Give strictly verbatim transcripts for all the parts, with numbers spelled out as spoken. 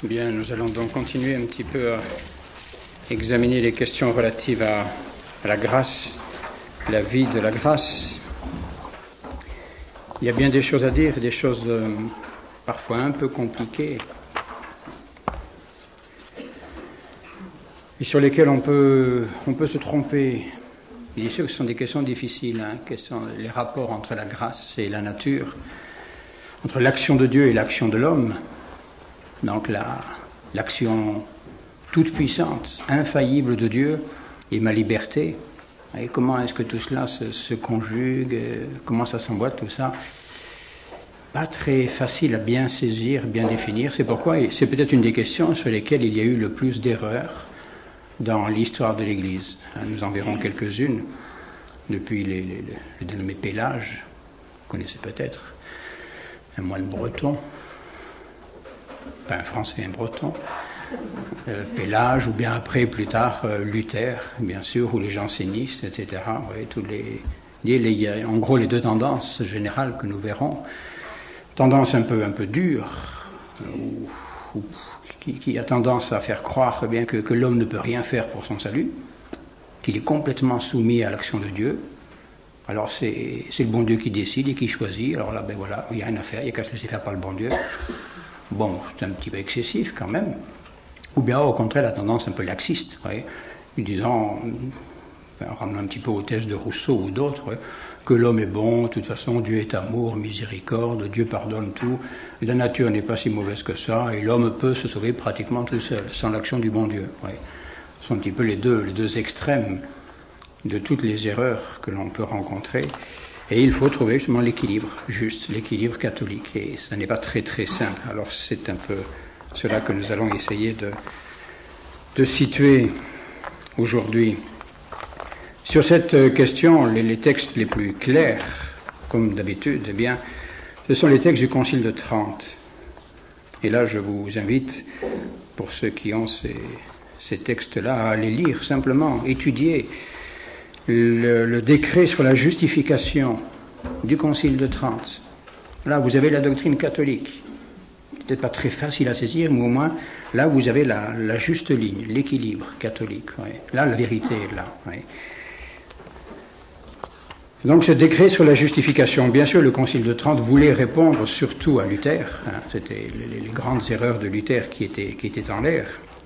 Bien, nous allons donc continuer un petit peu à examiner les questions relatives à, à la grâce, la vie de la grâce. Il y a bien des choses à dire, des choses euh, parfois un peu compliquées, et sur lesquelles on peut, on peut se tromper. Il est sûr que ce sont des questions difficiles, hein, questions, les rapports entre la grâce et la nature, entre l'action de Dieu et l'action de l'homme. Donc la, l'action toute puissante, infaillible de Dieu et ma liberté. Et comment est-ce que tout cela se, se conjugue, comment ça s'emboîte, tout ça? Pas très facile à bien saisir, bien définir. C'est pourquoi c'est peut-être une des questions sur lesquelles il y a eu le plus d'erreurs dans l'histoire de l'Église. Nous en verrons quelques-unes depuis les, les, le dénommé Pélage, vous connaissez peut-être, un moine breton, pas un français, un breton, euh, Pélage, ou bien après, plus tard, euh, Luther, bien sûr, ou les jansénistes, et cetera. Oui, tous les, les, les, en gros, les deux tendances générales que nous verrons. Tendance un peu, un peu dure, euh, ou, ou, qui, qui a tendance à faire croire bien que, que l'homme ne peut rien faire pour son salut, qu'il est complètement soumis à l'action de Dieu. Alors c'est, c'est le bon Dieu qui décide et qui choisit. Alors là, ben voilà, il n'y a rien à faire, il n'y a qu'à se laisser faire par le bon Dieu. Bon, c'est un petit peu excessif quand même. Ou bien au contraire la tendance un peu laxiste, ouais, disant, en ramenant un petit peu aux thèses de Rousseau ou d'autres, ouais, que l'homme est bon, de toute façon Dieu est amour, miséricorde, Dieu pardonne tout, et la nature n'est pas si mauvaise que ça, et l'homme peut se sauver pratiquement tout seul, sans l'action du bon Dieu. Ouais. Ce sont un petit peu les deux, les deux extrêmes de toutes les erreurs que l'on peut rencontrer. Et il faut trouver justement l'équilibre, juste l'équilibre catholique. Et ça n'est pas très très simple. Alors c'est un peu cela que nous allons essayer de, de situer aujourd'hui. Sur cette question, les, les textes les plus clairs, comme d'habitude, eh bien, ce sont les textes du Concile de Trente. Et là, je vous invite, pour ceux qui ont ces, ces textes-là, à les lire simplement, étudier Le, le décret sur la justification du Concile de Trente. Là, vous avez la doctrine catholique. Peut-être pas très facile à saisir, mais au moins, là, vous avez la, la juste ligne, l'équilibre catholique. Ouais. Là, la vérité est là. Ouais. Donc, ce décret sur la justification, bien sûr, le Concile de Trente voulait répondre surtout à Luther. Hein, c'était les, les grandes erreurs de Luther qui étaient, qui étaient en l'air.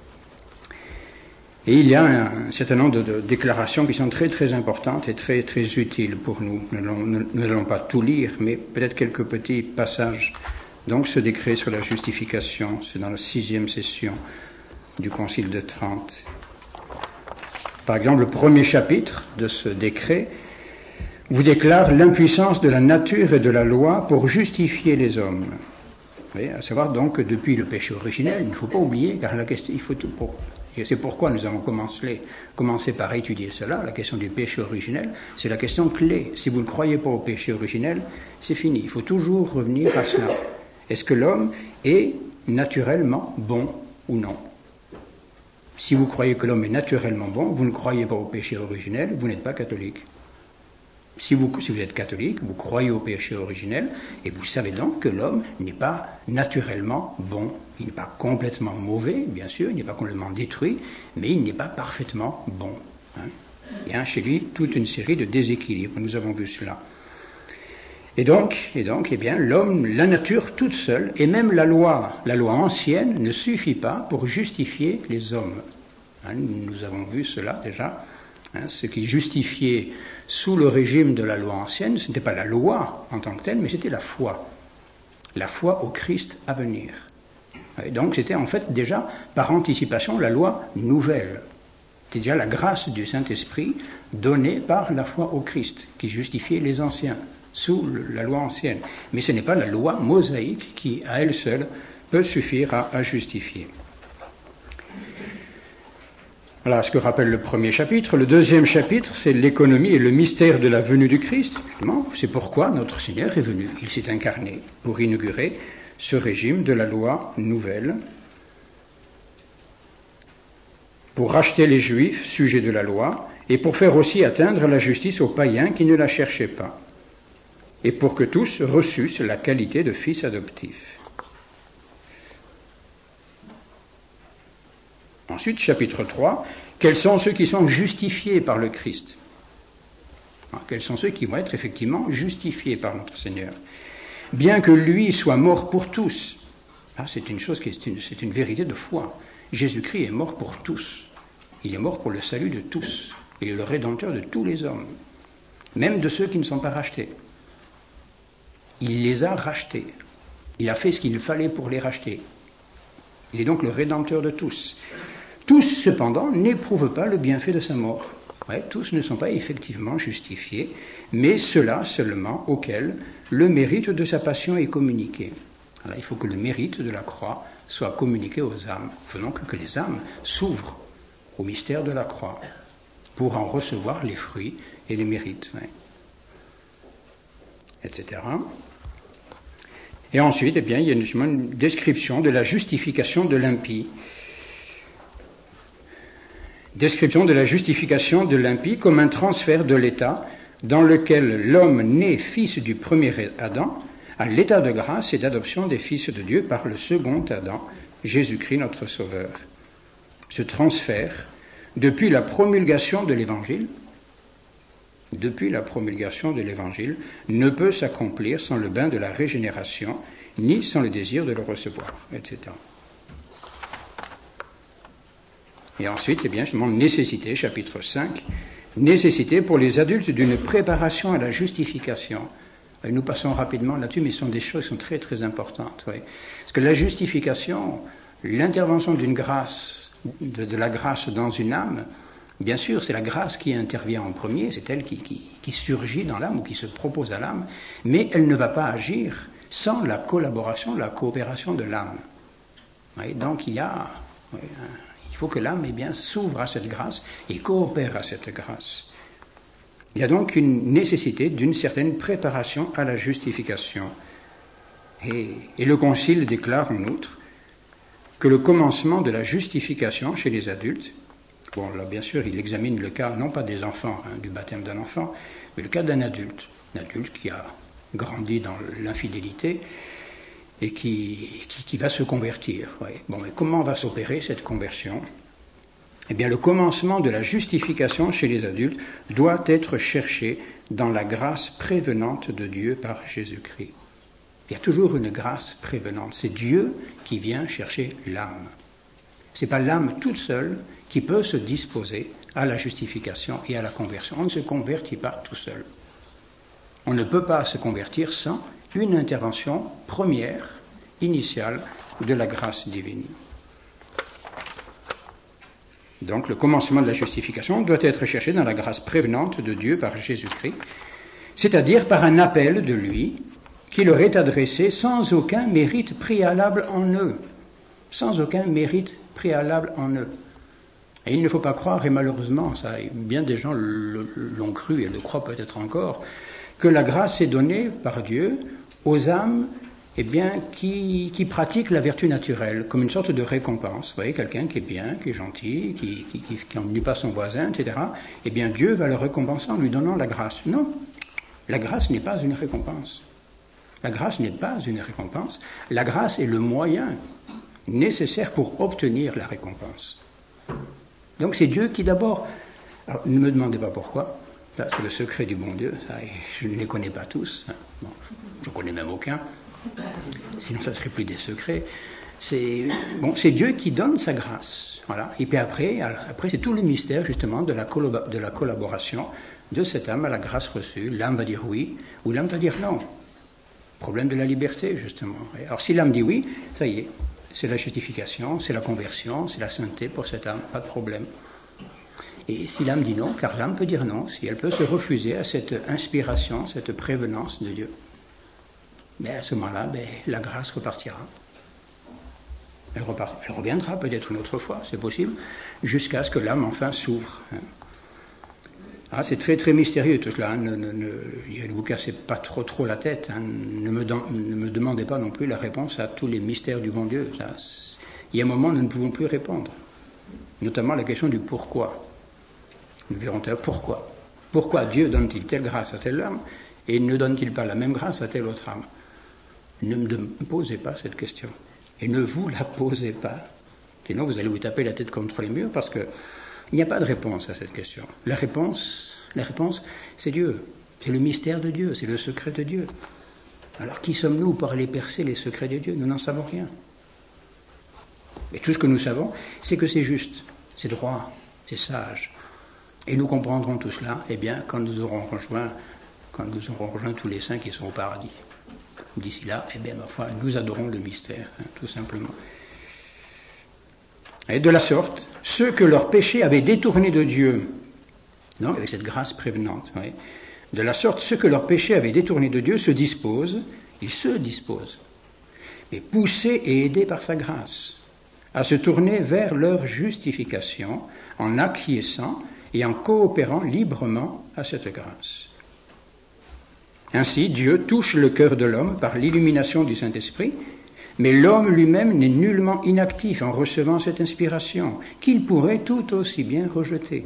Et il y a un, un certain nombre de, de déclarations qui sont très très importantes et très très utiles pour nous. Nous n'allons pas tout lire, mais peut-être quelques petits passages. Donc ce décret sur la justification, c'est dans la sixième session du Concile de Trente. Par exemple, le premier chapitre de ce décret vous déclare l'impuissance de la nature et de la loi pour justifier les hommes. Vous voyez, à savoir donc que depuis le péché originel, il ne faut pas oublier, car la question, il faut tout pour Et c'est pourquoi nous avons commencé, commencé par étudier cela, la question du péché originel. C'est la question clé. Si vous ne croyez pas au péché originel, c'est fini. Il faut toujours revenir à cela. Est-ce que l'homme est naturellement bon ou non? Si vous croyez que l'homme est naturellement bon, vous ne croyez pas au péché originel, vous n'êtes pas catholique. Si vous, si vous êtes catholique, vous croyez au péché originel, et vous savez donc que l'homme n'est pas naturellement bon. Il n'est pas complètement mauvais, bien sûr, il n'est pas complètement détruit, mais il n'est pas parfaitement bon. Hein. Il y a chez lui toute une série de déséquilibres, nous avons vu cela. Et donc, et donc, eh bien, l'homme, la nature toute seule, et même la loi, la loi ancienne, ne suffit pas pour justifier les hommes. Hein, nous avons vu cela déjà. Hein, ce qui justifiait sous le régime de la loi ancienne, ce n'était pas la loi en tant que telle, mais c'était la foi. La foi au Christ à venir. Et donc c'était en fait déjà, par anticipation, la loi nouvelle. C'était déjà la grâce du Saint-Esprit donnée par la foi au Christ, qui justifiait les anciens, sous la loi ancienne. Mais ce n'est pas la loi mosaïque qui, à elle seule, peut suffire à, à justifier. Voilà ce que rappelle le premier chapitre. Le deuxième chapitre, c'est l'économie et le mystère de la venue du Christ. Justement, c'est pourquoi notre Seigneur est venu. Il s'est incarné pour inaugurer ce régime de la loi nouvelle, pour racheter les Juifs sujets de la loi et pour faire aussi atteindre la justice aux païens qui ne la cherchaient pas, et pour que tous reçussent la qualité de fils adoptifs. Ensuite, chapitre trois, quels sont ceux qui sont justifiés par le Christ? Alors, quels sont ceux qui vont être effectivement justifiés par notre Seigneur? Bien que lui soit mort pour tous, ah, c'est une chose qui est une, c'est une vérité de foi. Jésus-Christ est mort pour tous. Il est mort pour le salut de tous. Il est le Rédempteur de tous les hommes, même de ceux qui ne sont pas rachetés. Il les a rachetés. Il a fait ce qu'il fallait pour les racheter. Il est donc le Rédempteur de tous. Tous, cependant, n'éprouvent pas le bienfait de sa mort. Ouais, tous ne sont pas effectivement justifiés, mais ceux-là seulement auxquels le mérite de sa passion est communiqué. Alors, il faut que le mérite de la croix soit communiqué aux âmes. Il faut donc que les âmes s'ouvrent au mystère de la croix pour en recevoir les fruits et les mérites, ouais. et cetera. Et ensuite, eh bien, il y a une, une description de la justification de l'impie. Description de la justification de l'impie comme un transfert de l'état dans lequel l'homme né fils du premier Adam à l'état de grâce et d'adoption des fils de Dieu par le second Adam, Jésus-Christ notre Sauveur. Ce transfert, depuis la promulgation de l'Évangile, depuis la promulgation de l'Évangile, ne peut s'accomplir sans le bain de la régénération, ni sans le désir de le recevoir, et cetera. Et ensuite, eh bien, justement, nécessité, chapitre cinq, nécessité pour les adultes d'une préparation à la justification. Et nous passons rapidement là-dessus, mais ce sont des choses qui sont très très importantes. Oui. Parce que la justification, l'intervention d'une grâce, de, de la grâce dans une âme, bien sûr, c'est la grâce qui intervient en premier, c'est elle qui, qui, qui surgit dans l'âme ou qui se propose à l'âme, mais elle ne va pas agir sans la collaboration, la coopération de l'âme. Oui, donc il y a... Oui, il faut que l'âme eh bien, s'ouvre à cette grâce et coopère à cette grâce. Il y a donc une nécessité d'une certaine préparation à la justification. Et, et le Concile déclare en outre que le commencement de la justification chez les adultes, bon là bien sûr il examine le cas non pas des enfants, hein, du baptême d'un enfant, mais le cas d'un adulte, un adulte qui a grandi dans l'infidélité et qui, qui, qui va se convertir. Ouais. Bon, mais comment va s'opérer cette conversion? Eh bien, le commencement de la justification chez les adultes doit être cherché dans la grâce prévenante de Dieu par Jésus-Christ. Il y a toujours une grâce prévenante. C'est Dieu qui vient chercher l'âme. Ce n'est pas l'âme toute seule qui peut se disposer à la justification et à la conversion. On ne se convertit pas tout seul. On ne peut pas se convertir sans une intervention première, initiale, de la grâce divine. Donc le commencement de la justification doit être cherché dans la grâce prévenante de Dieu par Jésus-Christ, c'est-à-dire par un appel de lui qui leur est adressé sans aucun mérite préalable en eux. Sans aucun mérite préalable en eux. Et il ne faut pas croire, et malheureusement, ça, bien des gens l'ont cru et le croient peut-être encore, que la grâce est donnée par Dieu aux âmes eh bien, qui, qui pratiquent la vertu naturelle, comme une sorte de récompense. Vous voyez, quelqu'un qui est bien, qui est gentil, qui qui, qui, qui ennuie pas son voisin, et cetera, eh bien, Dieu va le récompenser en lui donnant la grâce. Non, la grâce n'est pas une récompense. La grâce n'est pas une récompense. La grâce est le moyen nécessaire pour obtenir la récompense. Donc c'est Dieu qui d'abord... Alors, ne me demandez pas pourquoi. Là, c'est le secret du bon Dieu. Ça, je ne les connais pas tous. Bon, je ne connais même aucun. Sinon, ça ne serait plus des secrets. C'est, bon, c'est Dieu qui donne sa grâce. Voilà. Et puis après, après, c'est tout le mystère, justement, de la, collab- de la collaboration de cette âme à la grâce reçue. L'âme va dire oui, ou l'âme va dire non. Problème de la liberté, justement. Alors, si l'âme dit oui, ça y est. C'est la justification, c'est la conversion, c'est la sainteté pour cette âme, pas de problème. Et si l'âme dit non, car l'âme peut dire non, si elle peut se refuser à cette inspiration, cette prévenance de Dieu, mais à ce moment-là, ben, la grâce repartira. Elle, repart, elle reviendra peut-être une autre fois, c'est possible, jusqu'à ce que l'âme enfin s'ouvre. Ah, c'est très très mystérieux tout cela. Hein. Ne, ne, ne, ne vous cassez pas trop trop la tête. Hein. Ne, me don, ne me demandez pas non plus la réponse à tous les mystères du bon Dieu. Ça, il y a un moment où nous ne pouvons plus répondre. Notamment la question du pourquoi. Nous verrons tout à l'heure pourquoi. Pourquoi Dieu donne-t-il telle grâce à telle âme et ne donne-t-il pas la même grâce à telle autre âme? Ne me posez pas cette question. Et ne vous la posez pas. Sinon, vous allez vous taper la tête contre les murs parce qu'il n'y a pas de réponse à cette question. La réponse, la réponse, c'est Dieu. C'est le mystère de Dieu, c'est le secret de Dieu. Alors, qui sommes-nous pour aller percer les secrets de Dieu? Nous n'en savons rien. Mais tout ce que nous savons, c'est que c'est juste, c'est droit, c'est sage. Et nous comprendrons tout cela, eh bien, quand nous aurons rejoint, quand nous aurons rejoint tous les saints qui sont au paradis. D'ici là, eh bien, ma foi, nous adorons le mystère, hein, tout simplement. Et de la sorte, ceux que leurs péchés avaient détournés de Dieu, non, avec cette grâce prévenante, oui, de la sorte, ceux que leurs péchés avaient détournés de Dieu se disposent, ils se disposent, mais poussés et aidés par sa grâce, à se tourner vers leur justification en acquiesçant et en coopérant librement à cette grâce. Ainsi, Dieu touche le cœur de l'homme par l'illumination du Saint-Esprit, mais l'homme lui-même n'est nullement inactif en recevant cette inspiration, qu'il pourrait tout aussi bien rejeter.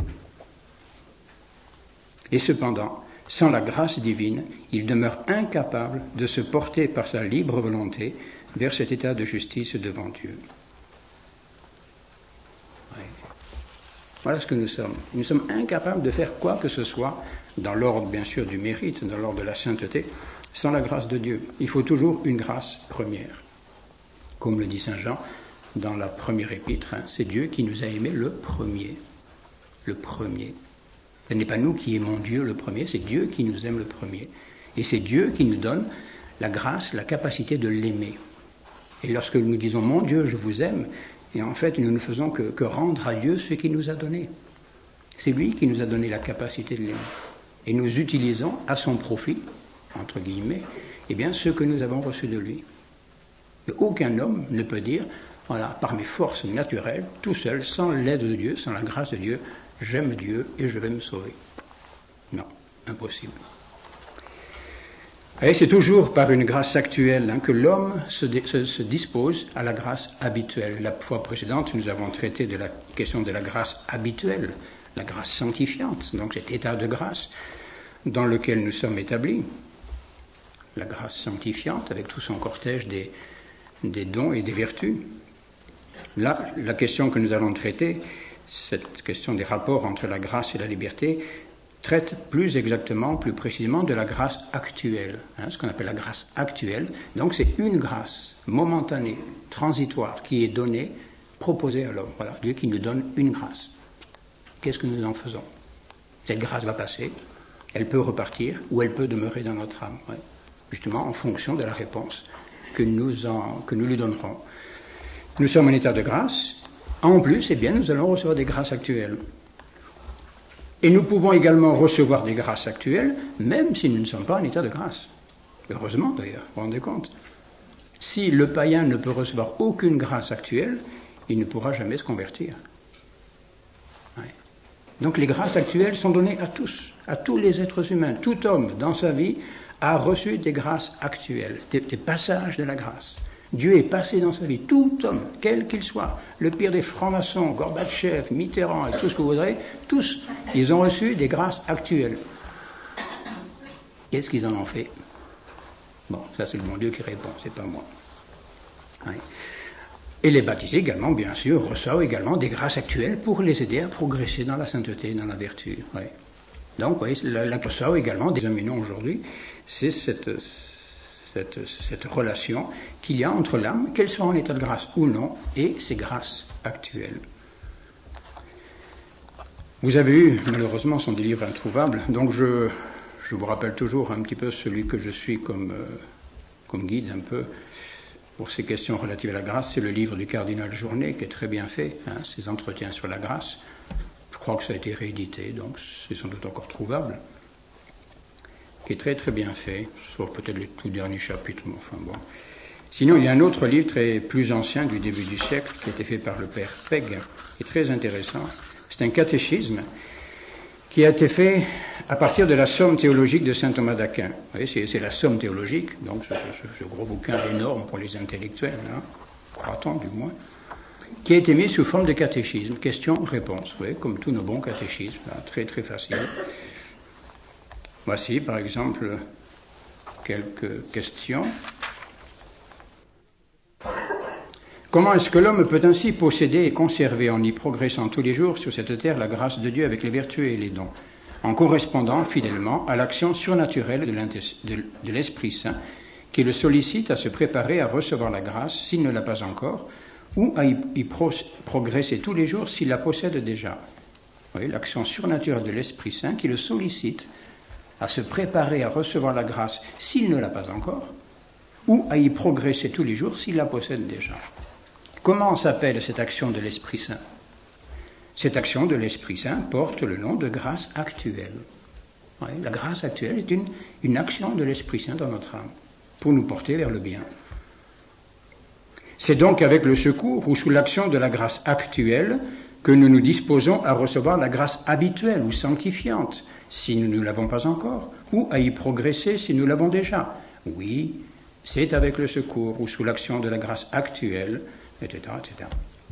Et cependant, sans la grâce divine, il demeure incapable de se porter par sa libre volonté vers cet état de justice devant Dieu. Oui. Voilà ce que nous sommes. Nous sommes incapables de faire quoi que ce soit, dans l'ordre bien sûr du mérite, dans l'ordre de la sainteté, sans la grâce de Dieu. Il faut toujours une grâce première. Comme le dit saint Jean dans la première épître, hein, c'est Dieu qui nous a aimés le premier. Le premier. Ce n'est pas nous qui aimons Dieu le premier, c'est Dieu qui nous aime le premier. Et c'est Dieu qui nous donne la grâce, la capacité de l'aimer. Et lorsque nous disons « Mon Dieu, je vous aime », et en fait, nous ne faisons que, que rendre à Dieu ce qu'il nous a donné. C'est lui qui nous a donné la capacité de l'aimer. Et nous utilisons à son profit, entre guillemets, eh bien, ce que nous avons reçu de lui. Et aucun homme ne peut dire, voilà, par mes forces naturelles, tout seul, sans l'aide de Dieu, sans la grâce de Dieu, j'aime Dieu et je vais me sauver. Non, impossible. Et c'est toujours par une grâce actuelle hein, que l'homme se, se, se dispose à la grâce habituelle. La fois précédente, nous avons traité de la question de la grâce habituelle, la grâce sanctifiante, donc cet état de grâce dans lequel nous sommes établis. La grâce sanctifiante avec tout son cortège des, des dons et des vertus. Là, la question que nous allons traiter, cette question des rapports entre la grâce et la liberté, traite plus exactement, plus précisément de la grâce actuelle, hein, ce qu'on appelle la grâce actuelle. Donc c'est une grâce momentanée, transitoire, qui est donnée, proposée à l'homme. Voilà, Dieu qui nous donne une grâce. Qu'est-ce que nous en faisons? Cette grâce va passer, elle peut repartir ou elle peut demeurer dans notre âme, ouais. Justement en fonction de la réponse que nous, en, que nous lui donnerons. Nous sommes en état de grâce. En plus, eh bien, nous allons recevoir des grâces actuelles. Et nous pouvons également recevoir des grâces actuelles, même si nous ne sommes pas en état de grâce. Heureusement d'ailleurs, vous vous rendez compte. Si le païen ne peut recevoir aucune grâce actuelle, il ne pourra jamais se convertir. Ouais. Donc les grâces actuelles sont données à tous, à tous les êtres humains. Tout homme dans sa vie a reçu des grâces actuelles, des, des passages de la grâce. Dieu est passé dans sa vie, tout homme, quel qu'il soit, le pire des francs-maçons, Gorbatchev, Mitterrand et tout ce que vous voudrez, tous, ils ont reçu des grâces actuelles. Qu'est-ce qu'ils en ont fait? Bon, ça c'est le bon Dieu qui répond, c'est pas moi. Oui. Et les baptisés également, bien sûr, reçoivent également des grâces actuelles pour les aider à progresser dans la sainteté, dans la vertu. Oui. Donc, oui, la, la reçoivent également, des examinons aujourd'hui, c'est cette... Cette, cette relation qu'il y a entre l'âme, qu'elle soit en état de grâce ou non, et ses grâces actuelles. Vous avez eu, malheureusement, ce sont des livres introuvables, donc je, je vous rappelle toujours un petit peu celui que je suis comme, euh, comme guide un peu pour ces questions relatives à la grâce. C'est le livre du cardinal Journet qui est très bien fait, hein, ses entretiens sur la grâce. Je crois que ça a été réédité, donc c'est sans doute encore trouvable. Qui est très très bien fait, sauf peut-être les tout derniers chapitres, mais enfin bon. Sinon, il y a un autre livre très plus ancien du début du siècle, qui a été fait par le père Peg, qui est très intéressant. C'est un catéchisme qui a été fait à partir de la somme théologique de saint Thomas d'Aquin. Vous voyez, c'est, c'est la somme théologique, donc ce, ce, ce gros bouquin énorme pour les intellectuels, hein, croit-on du moins, qui a été mis sous forme de catéchisme, question-réponse, vous voyez, comme tous nos bons catéchismes, hein, très très facile. Voici, par exemple, quelques questions. Comment est-ce que l'homme peut ainsi posséder et conserver, en y progressant tous les jours sur cette terre, la grâce de Dieu avec les vertus et les dons, en correspondant fidèlement à l'action surnaturelle de, de, de l'Esprit Saint, qui le sollicite à se préparer à recevoir la grâce, s'il ne l'a pas encore, ou à y, y pro, progresser tous les jours s'il la possède déjà. Oui, l'action surnaturelle de l'Esprit Saint qui le sollicite à se préparer à recevoir la grâce s'il ne l'a pas encore, ou à y progresser tous les jours s'il la possède déjà. Comment s'appelle cette action de l'Esprit Saint? Cette action de l'Esprit Saint porte le nom de grâce actuelle. Oui, la grâce actuelle est une, une action de l'Esprit Saint dans notre âme, pour nous porter vers le bien. C'est donc avec le secours ou sous l'action de la grâce actuelle que nous nous disposons à recevoir la grâce habituelle ou sanctifiante, si nous ne l'avons pas encore, ou à y progresser si nous l'avons déjà. Oui, c'est avec le secours ou sous l'action de la grâce actuelle, et cetera, et cetera.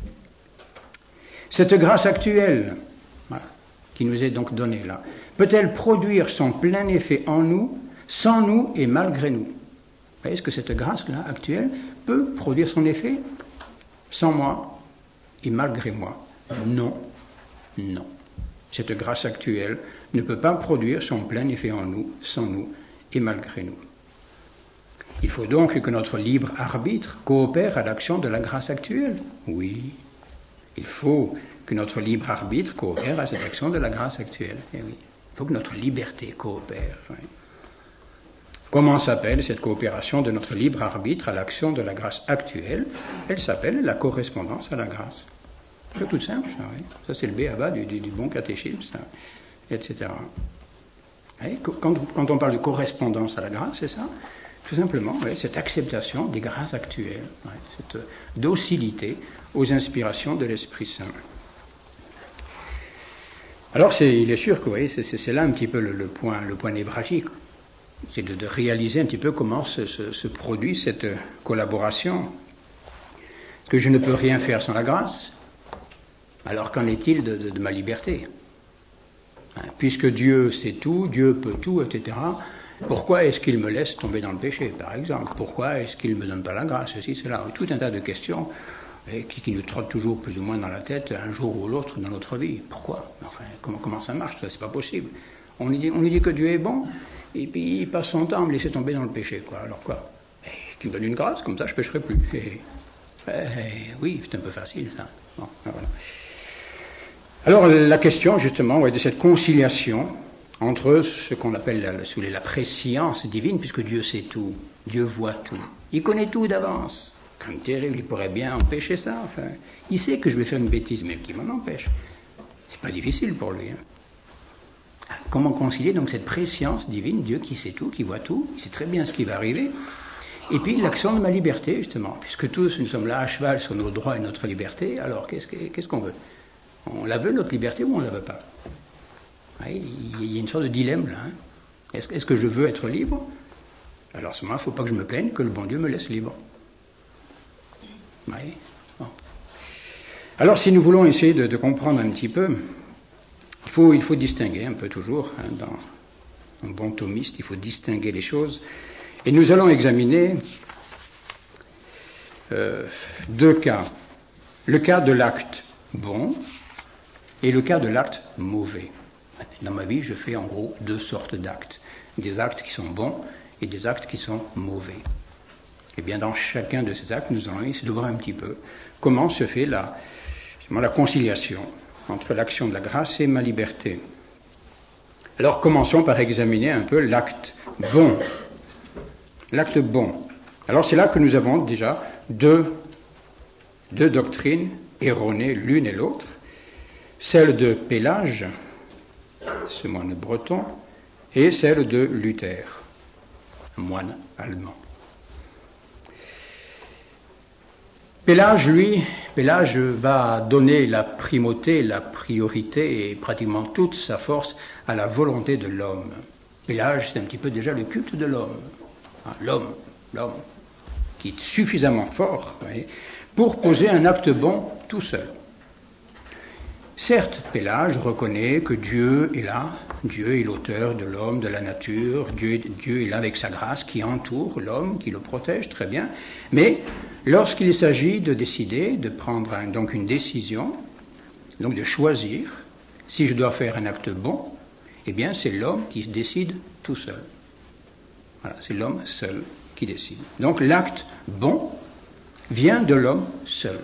Cette grâce actuelle, voilà, qui nous est donc donnée là, peut-elle produire son plein effet en nous, sans nous et malgré nous? Est-ce que cette grâce-là, actuelle, peut produire son effet sans moi et malgré moi? Non, non. Cette grâce actuelle ne peut pas produire son plein effet en nous, sans nous et malgré nous. Il faut donc que notre libre arbitre coopère à l'action de la grâce actuelle. Oui, il faut que notre libre arbitre coopère à cette action de la grâce actuelle. Et oui, il faut que notre liberté coopère. Oui. Comment s'appelle cette coopération de notre libre arbitre à l'action de la grâce actuelle? Elle s'appelle la correspondance à la grâce. C'est tout simple, ça, oui. Ça c'est le b.a.-ba du, du, du bon catéchisme, ça, et cetera. Et quand, quand on parle de correspondance à la grâce, c'est ça, tout simplement, oui, cette acceptation des grâces actuelles, oui, cette docilité aux inspirations de l'Esprit Saint. Alors, c'est, il est sûr que oui, c'est, c'est là un petit peu le, le, point, le point névralgique. C'est de, de réaliser un petit peu comment se, se, se produit cette collaboration. Parce que je ne peux rien faire sans la grâce. Alors qu'en est-il de, de, de ma liberté? Hein, puisque Dieu sait tout, Dieu peut tout, et cetera, pourquoi est-ce qu'il me laisse tomber dans le péché, par exemple? Pourquoi est-ce qu'il ne me donne pas la grâce? Ceci, cela. Tout un tas de questions et qui, qui nous trottent toujours plus ou moins dans la tête, un jour ou l'autre dans notre vie. Pourquoi? Enfin, comment, comment ça marche? Ça, c'est pas possible. On nous dit, on nous dit que Dieu est bon, et puis il passe son temps à me laisser tomber dans le péché, quoi. Alors quoi? Et qu'il me donne une grâce, comme ça je ne pécherai plus. Et, et, oui, c'est un peu facile, ça. Bon, voilà. Alors, la question, justement, ouais, de cette conciliation entre ce qu'on appelle la, la, la préscience divine, puisque Dieu sait tout, Dieu voit tout, il connaît tout d'avance. Comme terrible, il pourrait bien empêcher ça, enfin. Il sait que je vais faire une bêtise, mais qui m'en empêche? C'est pas difficile pour lui, hein. Comment concilier donc cette préscience divine, Dieu qui sait tout, qui voit tout, il sait très bien ce qui va arriver, et puis l'action de ma liberté, justement, puisque tous nous sommes là à cheval sur nos droits et notre liberté, alors qu'est-ce, que, qu'est-ce qu'on veut? On la veut, notre liberté, ou on ne la veut pas? Oui, il y a une sorte de dilemme là. Hein. Est-ce, est-ce que je veux être libre? Alors à ce moment, il ne faut pas que je me plaigne que le bon Dieu me laisse libre. Oui. Bon. Alors si nous voulons essayer de, de comprendre un petit peu, il faut, il faut distinguer un peu toujours, hein, dans un bon thomiste, il faut distinguer les choses. Et nous allons examiner euh, deux cas. Le cas de l'acte bon et le cas de l'acte mauvais. Dans ma vie, je fais en gros deux sortes d'actes. Des actes qui sont bons et des actes qui sont mauvais. Et bien dans chacun de ces actes, nous allons essayer de voir un petit peu comment se fait la, la conciliation entre l'action de la grâce et ma liberté. Alors commençons par examiner un peu l'acte bon. L'acte bon. Alors c'est là que nous avons déjà deux, deux doctrines erronées l'une et l'autre. Celle de Pélage, ce moine breton, et celle de Luther, un moine allemand. Pélage, lui, Pélage va donner la primauté, la priorité et pratiquement toute sa force à la volonté de l'homme. Pélage, c'est un petit peu déjà le culte de l'homme. L'homme, l'homme, qui est suffisamment fort, voyez, pour poser un acte bon tout seul. Certes, Pélage reconnaît que Dieu est là, Dieu est l'auteur de l'homme, de la nature, Dieu, Dieu est là avec sa grâce qui entoure l'homme, qui le protège, très bien, mais Lorsqu'il s'agit de décider, de prendre un, donc une décision, donc de choisir, si je dois faire un acte bon, eh bien c'est l'homme qui décide tout seul. Voilà, c'est l'homme seul qui décide. Donc l'acte bon vient de l'homme seul,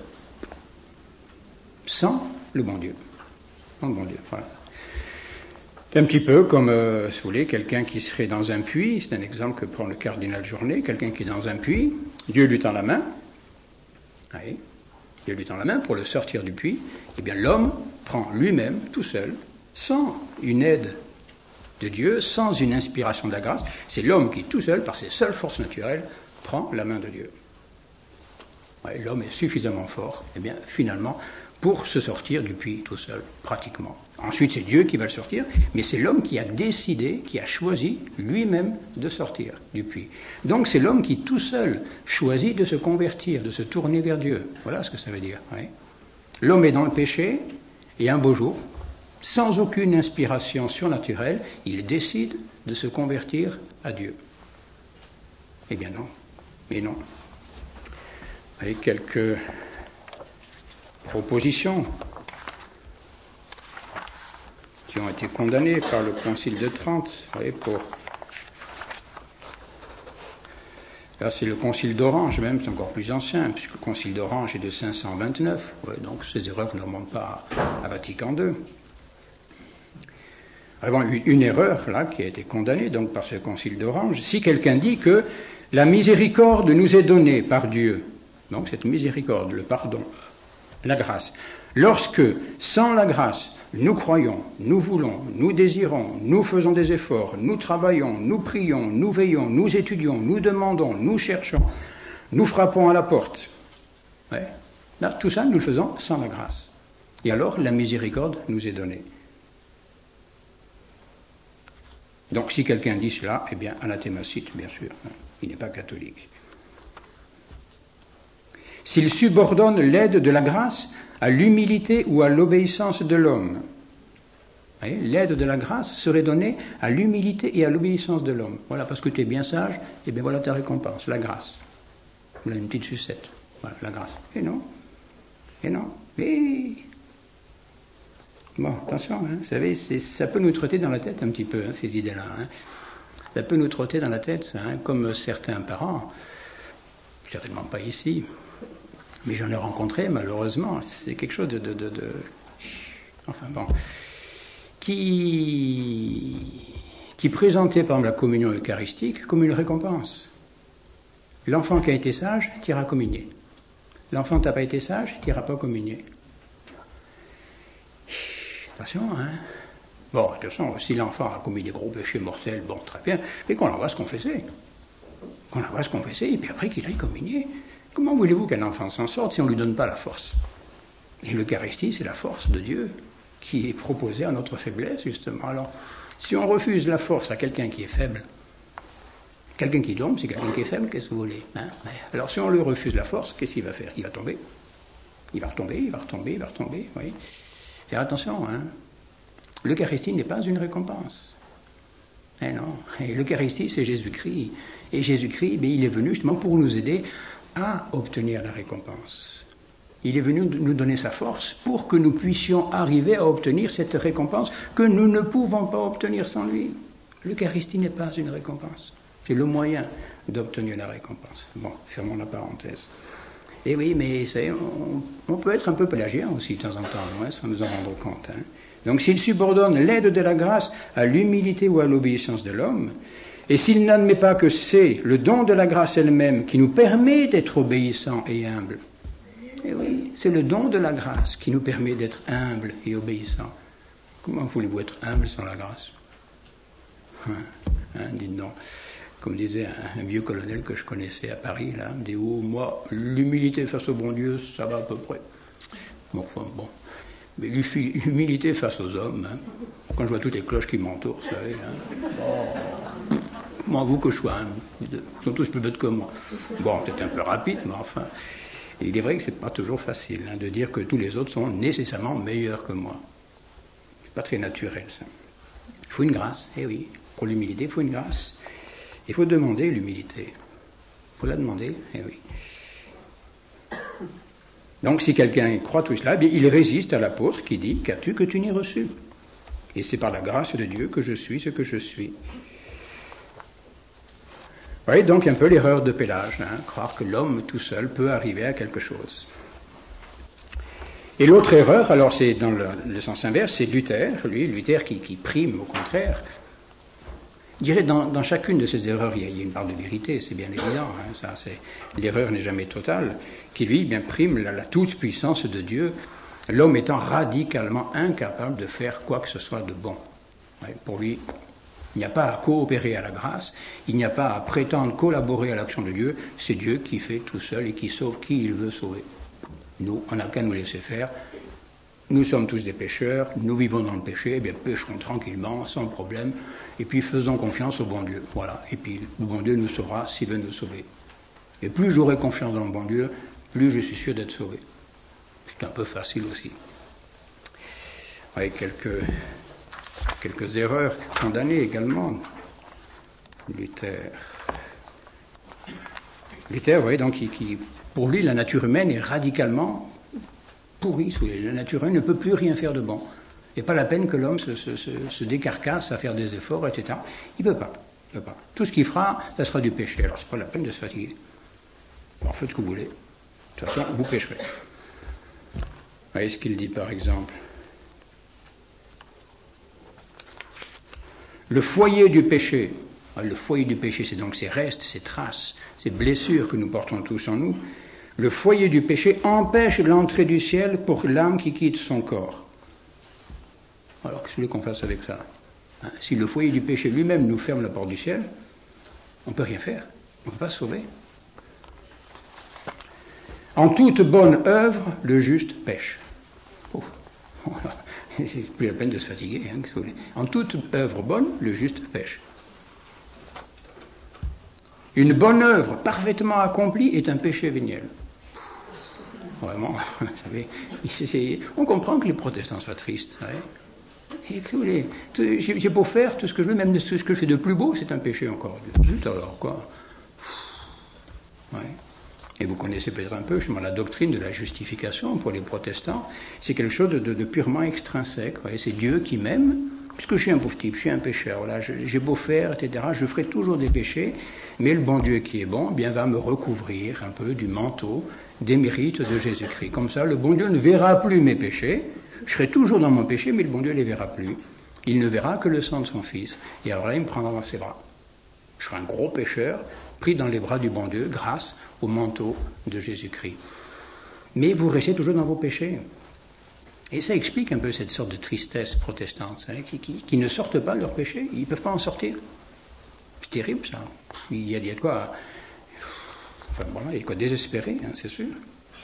sans le bon Dieu. Sans le bon Dieu, voilà. C'est un petit peu comme, euh, si vous voulez, quelqu'un qui serait dans un puits, c'est un exemple que prend le cardinal Journet, quelqu'un qui est dans un puits, Dieu lui tend la main, oui, Dieu lui tend la main pour le sortir du puits, eh bien l'homme prend lui-même, tout seul, sans une aide de Dieu, sans une inspiration de la grâce, c'est l'homme qui, tout seul, par ses seules forces naturelles, prend la main de Dieu. Ouais, l'homme est suffisamment fort, eh bien, finalement, pour se sortir du puits tout seul, pratiquement. Ensuite, c'est Dieu qui va le sortir, mais c'est l'homme qui a décidé, qui a choisi lui-même de sortir du puits. Donc, c'est l'homme qui, tout seul, choisit de se convertir, de se tourner vers Dieu. Voilà ce que ça veut dire. Oui. L'homme est dans le péché, et un beau jour, sans aucune inspiration surnaturelle, il décide de se convertir à Dieu. Eh bien non, mais non. Avec quelques propositions qui ont été condamnées par le Concile de Trente, vous voyez, pour... Là, c'est le Concile d'Orange, même, c'est encore plus ancien, puisque le Concile d'Orange est de cinq cent vingt-neuf, ouais, donc ces erreurs ne remontent pas à Vatican deux. Alors, une erreur, là, qui a été condamnée, donc, par ce Concile d'Orange, si quelqu'un dit que la miséricorde nous est donnée par Dieu, donc cette miséricorde, le pardon, la grâce, lorsque, sans la grâce, nous croyons, nous voulons, nous désirons, nous faisons des efforts, nous travaillons, nous prions, nous veillons, nous étudions, nous demandons, nous cherchons, nous frappons à la porte. Ouais. Là, tout ça, nous le faisons sans la grâce. Et alors, la miséricorde nous est donnée. Donc, si quelqu'un dit cela, eh bien, anathémacite, bien sûr, hein, il n'est pas catholique. S'il subordonne l'aide de la grâce à l'humilité ou à l'obéissance de l'homme, voyez, l'aide de la grâce serait donnée à l'humilité et à l'obéissance de l'homme. Voilà, parce que tu es bien sage, et bien voilà ta récompense, la grâce. Voilà une petite sucette, voilà, la grâce. Et non, et non, et... Bon, attention, hein, vous savez, c'est, ça peut nous trotter dans la tête un petit peu, hein, ces idées-là. Hein. Ça peut nous trotter dans la tête, ça, hein, comme certains parents, certainement pas ici, mais j'en ai rencontré, malheureusement, c'est quelque chose de... de, de, de... Enfin bon... Qui, qui présentait, par exemple, la communion eucharistique comme une récompense. L'enfant qui a été sage, t'ira communier. L'enfant qui n'a pas été sage, t'ira pas communier. Attention, hein. Bon, attention, si l'enfant a commis des gros péchés mortels, bon, très bien, mais qu'on l'envoie se confesser. Qu'on l'envoie se confesser, et puis après qu'il aille communier. Comment voulez-vous qu'un enfant s'en sorte si on ne lui donne pas la force? Et l'Eucharistie, c'est la force de Dieu qui est proposée à notre faiblesse, justement. Alors, si on refuse la force à quelqu'un qui est faible, quelqu'un qui tombe, c'est quelqu'un qui est faible, qu'est-ce que vous voulez, hein? Alors, si on lui refuse la force, qu'est-ce qu'il va faire? Il va tomber. Il va retomber, il va retomber, il va retomber, oui. Faire attention, hein. L'Eucharistie n'est pas une récompense. Eh non. Et l'Eucharistie, c'est Jésus-Christ. Et Jésus-Christ, mais il est venu justement pour nous aider à obtenir la récompense. Il est venu nous donner sa force pour que nous puissions arriver à obtenir cette récompense que nous ne pouvons pas obtenir sans lui. L'Eucharistie n'est pas une récompense. C'est le moyen d'obtenir la récompense. Bon, fermons la parenthèse. Et oui, mais ça, on, on peut être un peu pélagien aussi de temps en temps, hein, sans nous en rendre compte. Hein. Donc s'il subordonne l'aide de la grâce à l'humilité ou à l'obéissance de l'homme, et s'il n'admet pas que c'est le don de la grâce elle-même qui nous permet d'être obéissants et humbles, et oui, c'est le don de la grâce qui nous permet d'être humbles et obéissants. Comment voulez-vous être humble sans la grâce? Hein, hein, dites donc. Comme disait un, un vieux colonel que je connaissais à Paris, là, il me dit, oh, moi, l'humilité face au bon Dieu, ça va à peu près. Bon, enfin, bon. Mais l'humilité face aux hommes, hein, quand je vois toutes les cloches qui m'entourent, vous savez, hein, oh, moi, vous que je sois, hein, ils sont tous plus bêtes que moi. Bon, peut-être un peu rapide, mais enfin. Et il est vrai que c'est pas toujours facile, hein, de dire que tous les autres sont nécessairement meilleurs que moi. C'est pas très naturel, ça. Il faut une grâce, eh oui. Pour l'humilité, il faut une grâce. Il faut demander l'humilité. Il faut la demander, eh oui. Donc si quelqu'un croit tout cela, eh bien, il résiste à l'apôtre qui dit « Qu'as-tu que tu n'aies reçu ?» Et c'est par la grâce de Dieu que je suis ce que je suis. Vous voyez donc un peu l'erreur de Pélage, hein, croire que l'homme tout seul peut arriver à quelque chose. Et l'autre erreur, alors c'est dans le, le sens inverse, c'est Luther, lui, Luther qui, qui prime au contraire. Je dirais dans, dans chacune de ces erreurs, il y a, il y a une part de vérité, c'est bien évident, hein, ça, c'est, l'erreur n'est jamais totale, qui lui bien prime la, la toute-puissance de Dieu, l'homme étant radicalement incapable de faire quoi que ce soit de bon. Ouais, pour lui, il n'y a pas à coopérer à la grâce, il n'y a pas à prétendre collaborer à l'action de Dieu, c'est Dieu qui fait tout seul et qui sauve qui il veut sauver. Nous, on n'a qu'à nous laisser faire. Nous sommes tous des pécheurs, nous vivons dans le péché, eh bien péchons tranquillement, sans problème, et puis faisons confiance au bon Dieu. Voilà. Et puis le bon Dieu nous sauvera s'il veut nous sauver. Et plus j'aurai confiance dans le bon Dieu, plus je suis sûr d'être sauvé. C'est un peu facile aussi. Avec quelques, quelques erreurs condamnées également. Luther. Luther, vous voyez, donc, qui, qui, pour lui, la nature humaine est radicalement pourrie. La nature humaine ne peut plus rien faire de bon. Il n'y a pas la peine que l'homme se, se, se, se décarcasse à faire des efforts, et cetera. Il ne peut pas. Il peut pas. Tout ce qu'il fera, ça sera du péché. Alors, ce n'est pas la peine de se fatiguer. Bon, faites ce que vous voulez. De toute façon, vous pécherez. Vous voyez ce qu'il dit, par exemple. Le foyer du péché, le foyer du péché, c'est donc ces restes, ces traces, ces blessures que nous portons tous en nous. Le foyer du péché empêche l'entrée du ciel pour l'âme qui quitte son corps. Alors, qu'est-ce que vous voulez qu'on fasse avec ça? Hein, si le foyer du péché lui-même nous ferme la porte du ciel, on ne peut rien faire. On ne peut pas se sauver. En toute bonne œuvre, le juste pêche. Ouf. Voilà. C'est plus la peine de se fatiguer. Hein, qu'est-ce que vous voulez. En toute œuvre bonne, le juste pêche. Une bonne œuvre parfaitement accomplie est un péché véniel. Vraiment, vous savez, c'est, c'est, on comprend que les protestants soient tristes. Et que vous voulez, j'ai, j'ai beau faire tout ce que je veux, même tout ce que je fais de plus beau, c'est un péché encore. Zut alors, quoi. Ouais. Et vous connaissez peut-être un peu, justement, la doctrine de la justification pour les protestants. C'est quelque chose de, de, de purement extrinsèque. Voyez, c'est Dieu qui m'aime, puisque je suis un pauvre type, je suis un pécheur. Voilà, je, j'ai beau faire, et cetera, je ferai toujours des péchés, mais le bon Dieu qui est bon, eh bien, va me recouvrir un peu du manteau des mérites de Jésus-Christ. Comme ça, le bon Dieu ne verra plus mes péchés. Je serai toujours dans mon péché, mais le bon Dieu ne les verra plus. Il ne verra que le sang de son Fils. Et alors là, il me prendra dans ses bras. Je serai un gros pécheur, pris dans les bras du bon Dieu, grâce au manteau de Jésus-Christ. Mais vous restez toujours dans vos péchés. Et ça explique un peu cette sorte de tristesse protestante, hein, qui, qui, qui ne sortent pas de leurs péchés. Ils ne peuvent pas en sortir. C'est terrible, ça. Il y a, il y a de quoi... Enfin, voilà, il y a de quoi désespérer, hein, c'est sûr.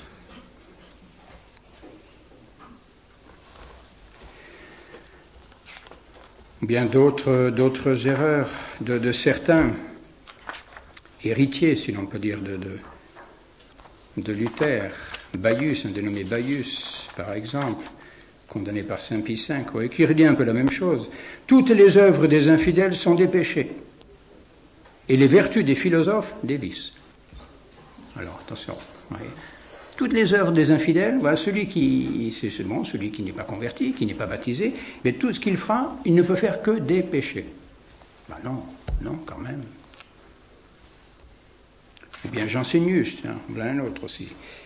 Bien d'autres, d'autres erreurs de, de certains héritiers, si l'on peut dire, de, de, de Luther. Baius, un dénommé Baius, par exemple, condamné par Saint Pie cinq, qui redit un peu la même chose. Toutes les œuvres des infidèles sont des péchés, et les vertus des philosophes, des vices. Alors, attention, voyez. Toutes les œuvres des infidèles, voilà, celui qui, c'est, c'est bon, celui qui n'est pas converti, qui n'est pas baptisé, mais tout ce qu'il fera, il ne peut faire que des péchés. Ben non, non, quand même. Eh bien, Jansénius, tiens, voilà un autre aussi.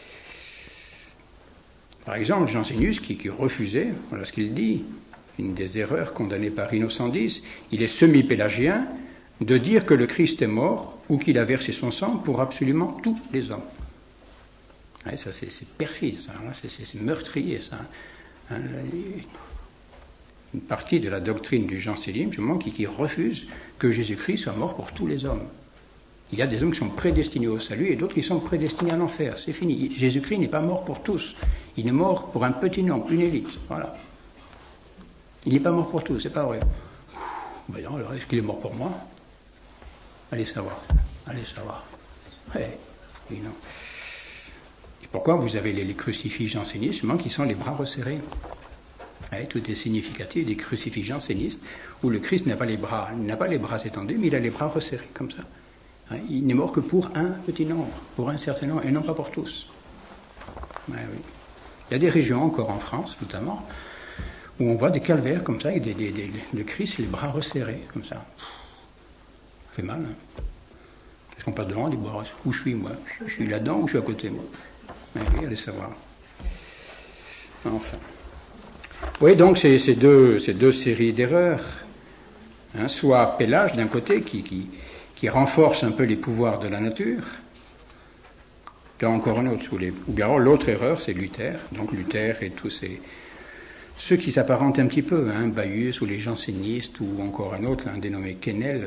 Par exemple, Jansénius qui, qui refusait, voilà ce qu'il dit, une des erreurs condamnées par Innocent X, il est semi-pélagien, de dire que le Christ est mort ou qu'il a versé son sang pour absolument tous les hommes. Ouais, ça, c'est, c'est perfide, ça, hein, c'est, c'est, c'est meurtrier, ça. Hein, une partie de la doctrine du jansénisme, justement, qui, qui refuse que Jésus-Christ soit mort pour tous les hommes. Il y a des hommes qui sont prédestinés au salut et d'autres qui sont prédestinés à l'enfer. C'est fini. Jésus-Christ n'est pas mort pour tous. Il est mort pour un petit nombre, une élite. Voilà. Il n'est pas mort pour tous, c'est pas vrai. Ben non, alors est-ce qu'il est mort pour moi? Allez savoir. Allez savoir. Ouais. Et non. Et pourquoi vous avez les, les crucifix jansénistes, justement, qui sont les bras resserrés? Ouais, tout est significatif des crucifix jansénistes où le Christ n'a pas les bras, il n'a pas les bras étendus, mais il a les bras resserrés comme ça. Il n'est mort que pour un petit nombre, pour un certain nombre, et non pas pour tous. Ouais, oui. Il y a des régions, encore en France notamment, où on voit des calvaires comme ça, avec des, des, des, le Christ et les bras resserrés, comme ça. Ça fait mal, hein. Parce qu'on passe devant, on dit, bon, où je suis, moi? Je suis là-dedans ou je suis à côté, moi? Mais oui, allez savoir. Enfin. Oui, donc c'est ces deux, ces deux séries d'erreurs. Hein, soit Pélage, d'un côté, qui, qui, qui renforce un peu les pouvoirs de la nature. Là encore un autre. Ou bien alors l'autre erreur, c'est Luther. Donc Luther et tous ces... ceux qui s'apparentent un petit peu, hein, Baius ou les jansénistes, ou encore un autre, un dénommé Quesnel,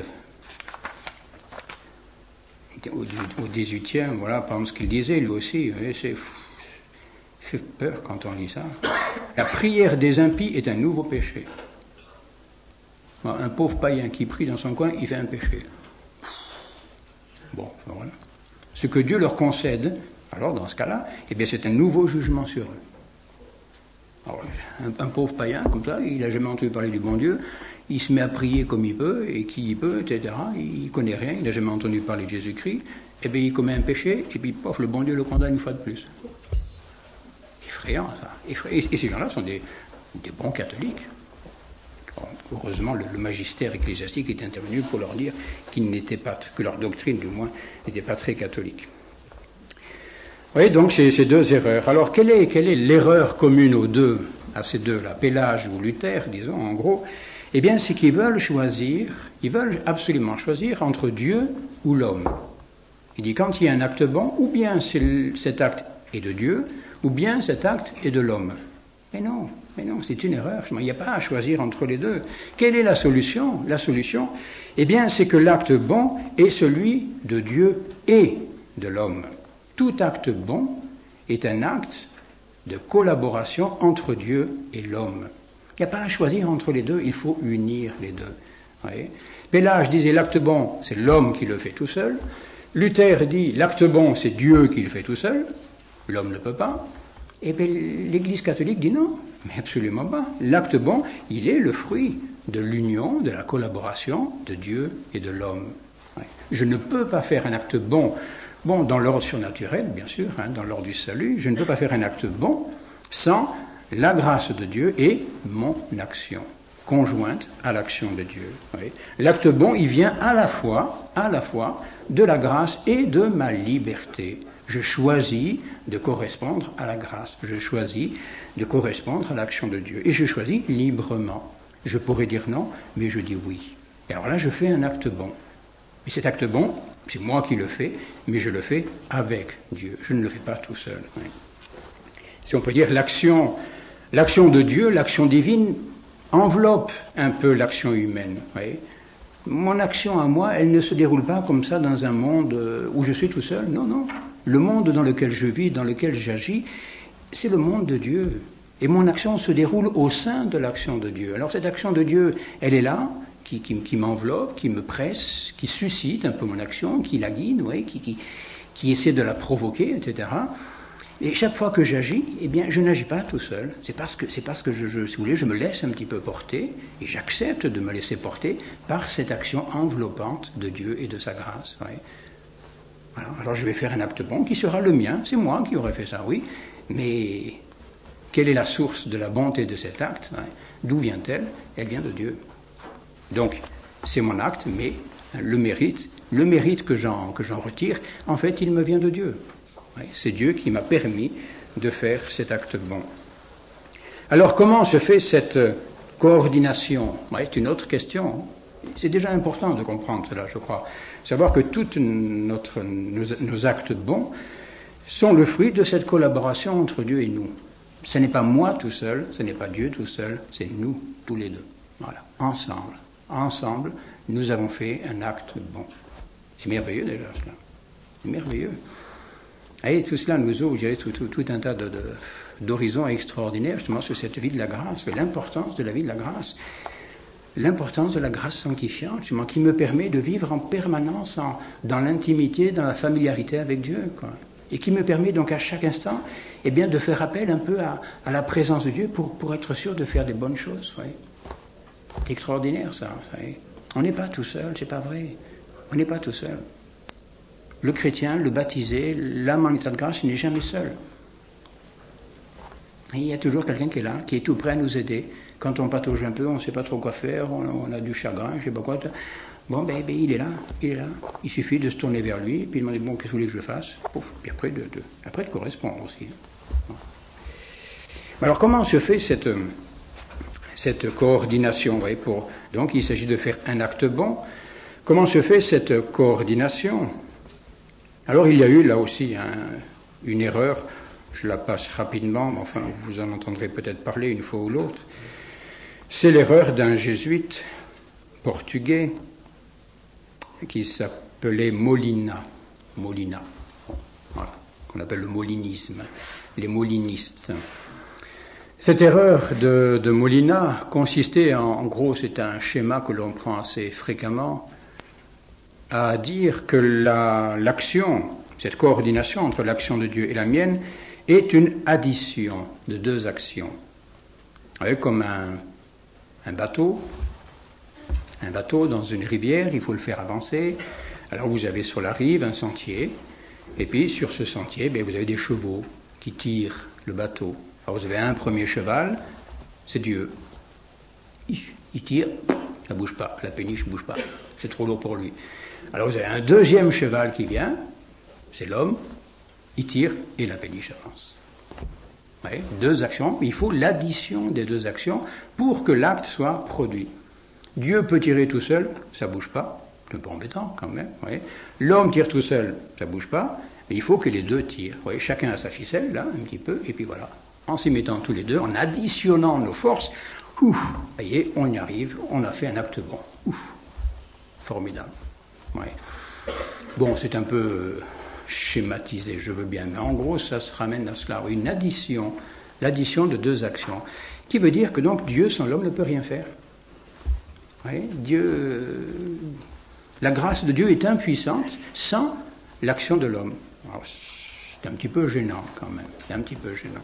au dix-huitième, voilà, par exemple ce qu'il disait, lui aussi, c'est fait peur quand on lit ça. La prière des impies est un nouveau péché. Un pauvre païen qui prie dans son coin, il fait un péché. Bon, voilà. Ce que Dieu leur concède, alors dans ce cas-là, eh bien c'est un nouveau jugement sur eux. Alors, un, un pauvre païen, comme ça, il n'a jamais entendu parler du bon Dieu, il se met à prier comme il peut, et qui il peut, et cetera. Il ne connaît rien, il n'a jamais entendu parler de Jésus-Christ, et bien il commet un péché, et puis pof, le bon Dieu le condamne une fois de plus. Effrayant, ça. Effrayant. Et ces gens-là sont des, des bons catholiques. Bon, heureusement, le, le magistère ecclésiastique est intervenu pour leur dire qu'ils n'étaient pas, que leur doctrine, du moins, n'était pas très catholique. Oui, donc c'est ces deux erreurs. Alors, quelle est, quelle est l'erreur commune aux deux, à ces deux-là, Pélage ou Luther, disons, en gros? Eh bien, c'est qu'ils veulent choisir, ils veulent absolument choisir entre Dieu ou l'homme. Il dit, quand il y a un acte bon, ou bien cet acte est de Dieu, ou bien cet acte est de l'homme. Mais non, mais non, c'est une erreur. Il n'y a pas à choisir entre les deux. Quelle est la solution? La solution, eh bien, c'est que l'acte bon est celui de Dieu et de l'homme. Tout acte bon est un acte de collaboration entre Dieu et l'homme. Il n'y a pas à choisir entre les deux, il faut unir les deux. Oui. Pélage disait l'acte bon, c'est l'homme qui le fait tout seul. Luther dit l'acte bon, c'est Dieu qui le fait tout seul. L'homme ne peut pas. Et bien l'Église catholique dit non, mais absolument pas. L'acte bon, il est le fruit de l'union, de la collaboration de Dieu et de l'homme. Oui. Je ne peux pas faire un acte bon, bon dans l'ordre surnaturel, bien sûr, hein, dans l'ordre du salut. Je ne peux pas faire un acte bon sans la grâce de Dieu et mon action, conjointe à l'action de Dieu. Oui. L'acte bon, il vient à la fois, à la fois de la grâce et de ma liberté. Je choisis de correspondre à la grâce. Je choisis de correspondre à l'action de Dieu. Et je choisis librement. Je pourrais dire non, mais je dis oui. Et alors là, je fais un acte bon. Et cet acte bon, c'est moi qui le fais, mais je le fais avec Dieu. Je ne le fais pas tout seul. Oui. Si on peut dire, l'action, l'action de Dieu, l'action divine, enveloppe un peu l'action humaine. Oui. Mon action à moi, elle ne se déroule pas comme ça dans un monde où je suis tout seul. Non, non. Le monde dans lequel je vis, dans lequel j'agis, c'est le monde de Dieu. Et mon action se déroule au sein de l'action de Dieu. Alors cette action de Dieu, elle est là, qui, qui, qui m'enveloppe, qui me presse, qui suscite un peu mon action, qui la guide, oui, qui, qui, qui essaie de la provoquer, et cetera. Et chaque fois que j'agis, eh bien, je n'agis pas tout seul. C'est parce que, c'est parce que je, je, si vous voulez, je me laisse un petit peu porter, et j'accepte de me laisser porter par cette action enveloppante de Dieu et de sa grâce. Oui. Alors, alors je vais faire un acte bon qui sera le mien. C'est moi qui aurais fait ça, oui. Mais quelle est la source de la bonté de cet acte? Oui. D'où vient-elle? Elle vient de Dieu. Donc, c'est mon acte, mais le mérite, le mérite que j'en, que j'en retire, en fait, il me vient de Dieu. C'est Dieu qui m'a permis de faire cet acte bon. Alors, comment se fait cette coordination? Ouais, c'est une autre question. C'est déjà important de comprendre cela, je crois. Savoir que tous nos, nos actes bons sont le fruit de cette collaboration entre Dieu et nous. Ce n'est pas moi tout seul, ce n'est pas Dieu tout seul, c'est nous, tous les deux. Voilà, ensemble. Ensemble, nous avons fait un acte bon. C'est merveilleux déjà, cela. C'est merveilleux. Et tout cela nous ouvre, je dirais, tout, tout, tout un tas de, de, d'horizons extraordinaires, justement, sur cette vie de la grâce, l'importance de la vie de la grâce, l'importance de la grâce sanctifiante, justement, qui me permet de vivre en permanence en, dans l'intimité, dans la familiarité avec Dieu, quoi. Et qui me permet donc à chaque instant, eh bien, de faire appel un peu à, à la présence de Dieu pour, pour être sûr de faire des bonnes choses, ouais. C'est extraordinaire, ça, ça. On n'est pas tout seul, c'est pas vrai. On n'est pas tout seul. Le chrétien, le baptisé, l'âme en état de grâce, il n'est jamais seul. Et il y a toujours quelqu'un qui est là, qui est tout prêt à nous aider. Quand on patauge un peu, on ne sait pas trop quoi faire, on, on a du chagrin, je ne sais pas quoi. Bon, ben, ben, il est là, il est là. Il suffit de se tourner vers lui, puis il demander, bon, qu'est-ce que vous voulez que je fasse? Pouf, puis après de, de, après de correspondre aussi. Alors, comment se fait cette, cette coordination, vous voyez, pour, donc, il s'agit de faire un acte bon. Comment se fait cette coordination? Alors, il y a eu là aussi un, une erreur, je la passe rapidement, mais enfin, vous en entendrez peut-être parler une fois ou l'autre. C'est l'erreur d'un jésuite portugais qui s'appelait Molina. Molina, voilà, qu'on appelle le molinisme, les molinistes. Cette erreur de, de Molina consistait en, en gros, c'est un schéma que l'on prend assez fréquemment, à dire que la, l'action, cette coordination entre l'action de Dieu et la mienne, est une addition de deux actions. Vous voyez, comme un, un bateau, un bateau dans une rivière, il faut le faire avancer. Alors vous avez sur la rive un sentier, et puis sur ce sentier, bien, vous avez des chevaux qui tirent le bateau. Alors vous avez un premier cheval, c'est Dieu. Il, il tire, ça ne bouge pas, la péniche ne bouge pas, c'est trop lourd pour lui. Alors vous avez un deuxième cheval qui vient, c'est l'homme, il tire et la péniche avance. Ouais, deux actions, il faut l'addition des deux actions pour que l'acte soit produit. Dieu peut tirer tout seul, ça ne bouge pas, c'est un peu embêtant quand même. Ouais. L'homme tire tout seul, ça ne bouge pas, mais il faut que les deux tirent. Ouais, chacun a sa ficelle, là, un petit peu, et puis voilà. En s'y mettant tous les deux, en additionnant nos forces, ouf, vous voyez, on y arrive, on a fait un acte bon. Ouf, formidable. Ouais. Bon, c'est un peu schématisé, je veux bien, mais en gros, ça se ramène à cela. Une addition, l'addition de deux actions, qui veut dire que donc Dieu sans l'homme ne peut rien faire. Oui, Dieu, la grâce de Dieu est impuissante sans l'action de l'homme. Alors, c'est un petit peu gênant quand même, c'est un petit peu gênant.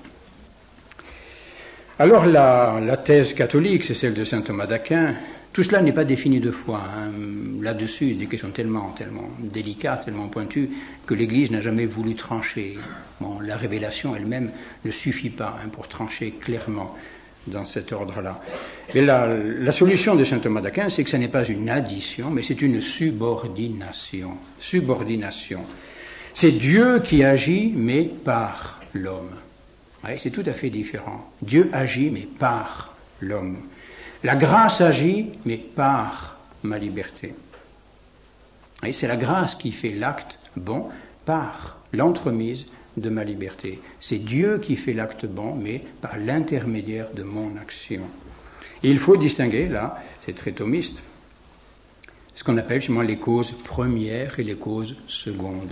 Alors la, la thèse catholique, c'est celle de saint Thomas d'Aquin. Tout cela n'est pas défini deux fois. Hein. Là-dessus, c'est des questions tellement, tellement délicates, tellement pointues, que l'Église n'a jamais voulu trancher. Bon, la révélation elle-même ne suffit pas hein, pour trancher clairement dans cet ordre-là. Mais la, la solution de saint Thomas d'Aquin, c'est que ce n'est pas une addition, mais c'est une subordination. Subordination. C'est Dieu qui agit, mais par l'homme. Ouais, c'est tout à fait différent. Dieu agit, mais par l'homme. La grâce agit, mais par ma liberté. Et c'est la grâce qui fait l'acte bon par l'entremise de ma liberté. C'est Dieu qui fait l'acte bon, mais par l'intermédiaire de mon action. Et il faut distinguer, là, c'est très thomiste, ce qu'on appelle justement les causes premières et les causes secondes.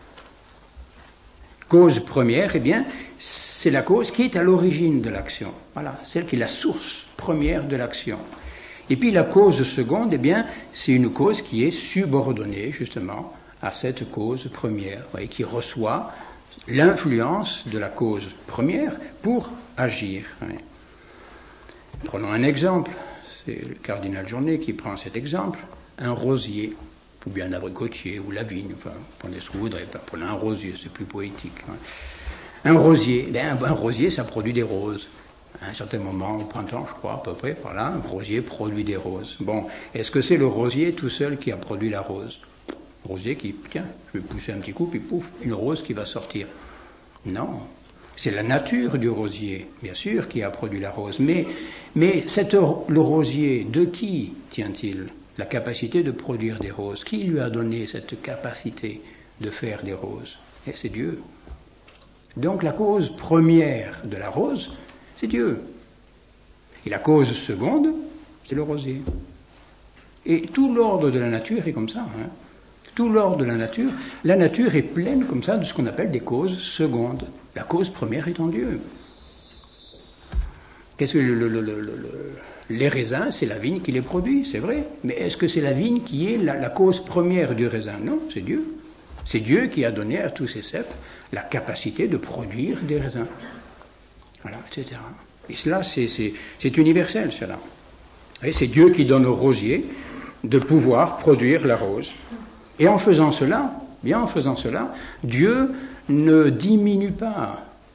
Cause première, eh bien, c'est la cause qui est à l'origine de l'action. Voilà, celle qui est la source première de l'action. Et puis la cause seconde, eh bien, c'est une cause qui est subordonnée, justement, à cette cause première, vous voyez, qui reçoit l'influence de la cause première pour agir. Oui. Prenons un exemple, c'est le cardinal Journet qui prend cet exemple, un rosier, ou bien un abricotier, ou la vigne, enfin, prenez ce que vous voudrez, prenez un rosier, c'est plus poétique. Hein. Un rosier, ben, un rosier, ça produit des roses. À un certain moment, au printemps, je crois, à peu près, par là, un rosier produit des roses. Bon, est-ce que c'est le rosier tout seul qui a produit la rose? Le rosier qui, tiens, je vais pousser un petit coup, puis pouf, une rose qui va sortir. Non, c'est la nature du rosier, bien sûr, qui a produit la rose. Mais, mais cette, le rosier, de qui tient-il la capacité de produire des roses? Qui lui a donné cette capacité de faire des roses? Et c'est Dieu. Donc la cause première de la rose, c'est Dieu. Et la cause seconde, c'est le rosier. Et tout l'ordre de la nature est comme ça. Hein. Tout l'ordre de la nature, la nature est pleine comme ça de ce qu'on appelle des causes secondes. La cause première étant Dieu. Qu'est-ce que le, le, le, le, le, les raisins, c'est la vigne qui les produit, c'est vrai. Mais est-ce que c'est la vigne qui est la, la cause première du raisin? Non, c'est Dieu. C'est Dieu qui a donné à tous ces cèpes la capacité de produire des raisins. Voilà, et cetera. Et cela, c'est, c'est, c'est universel, cela. Et c'est Dieu qui donne au rosier de pouvoir produire la rose. Et en faisant cela, bien en faisant cela, Dieu ne diminue pas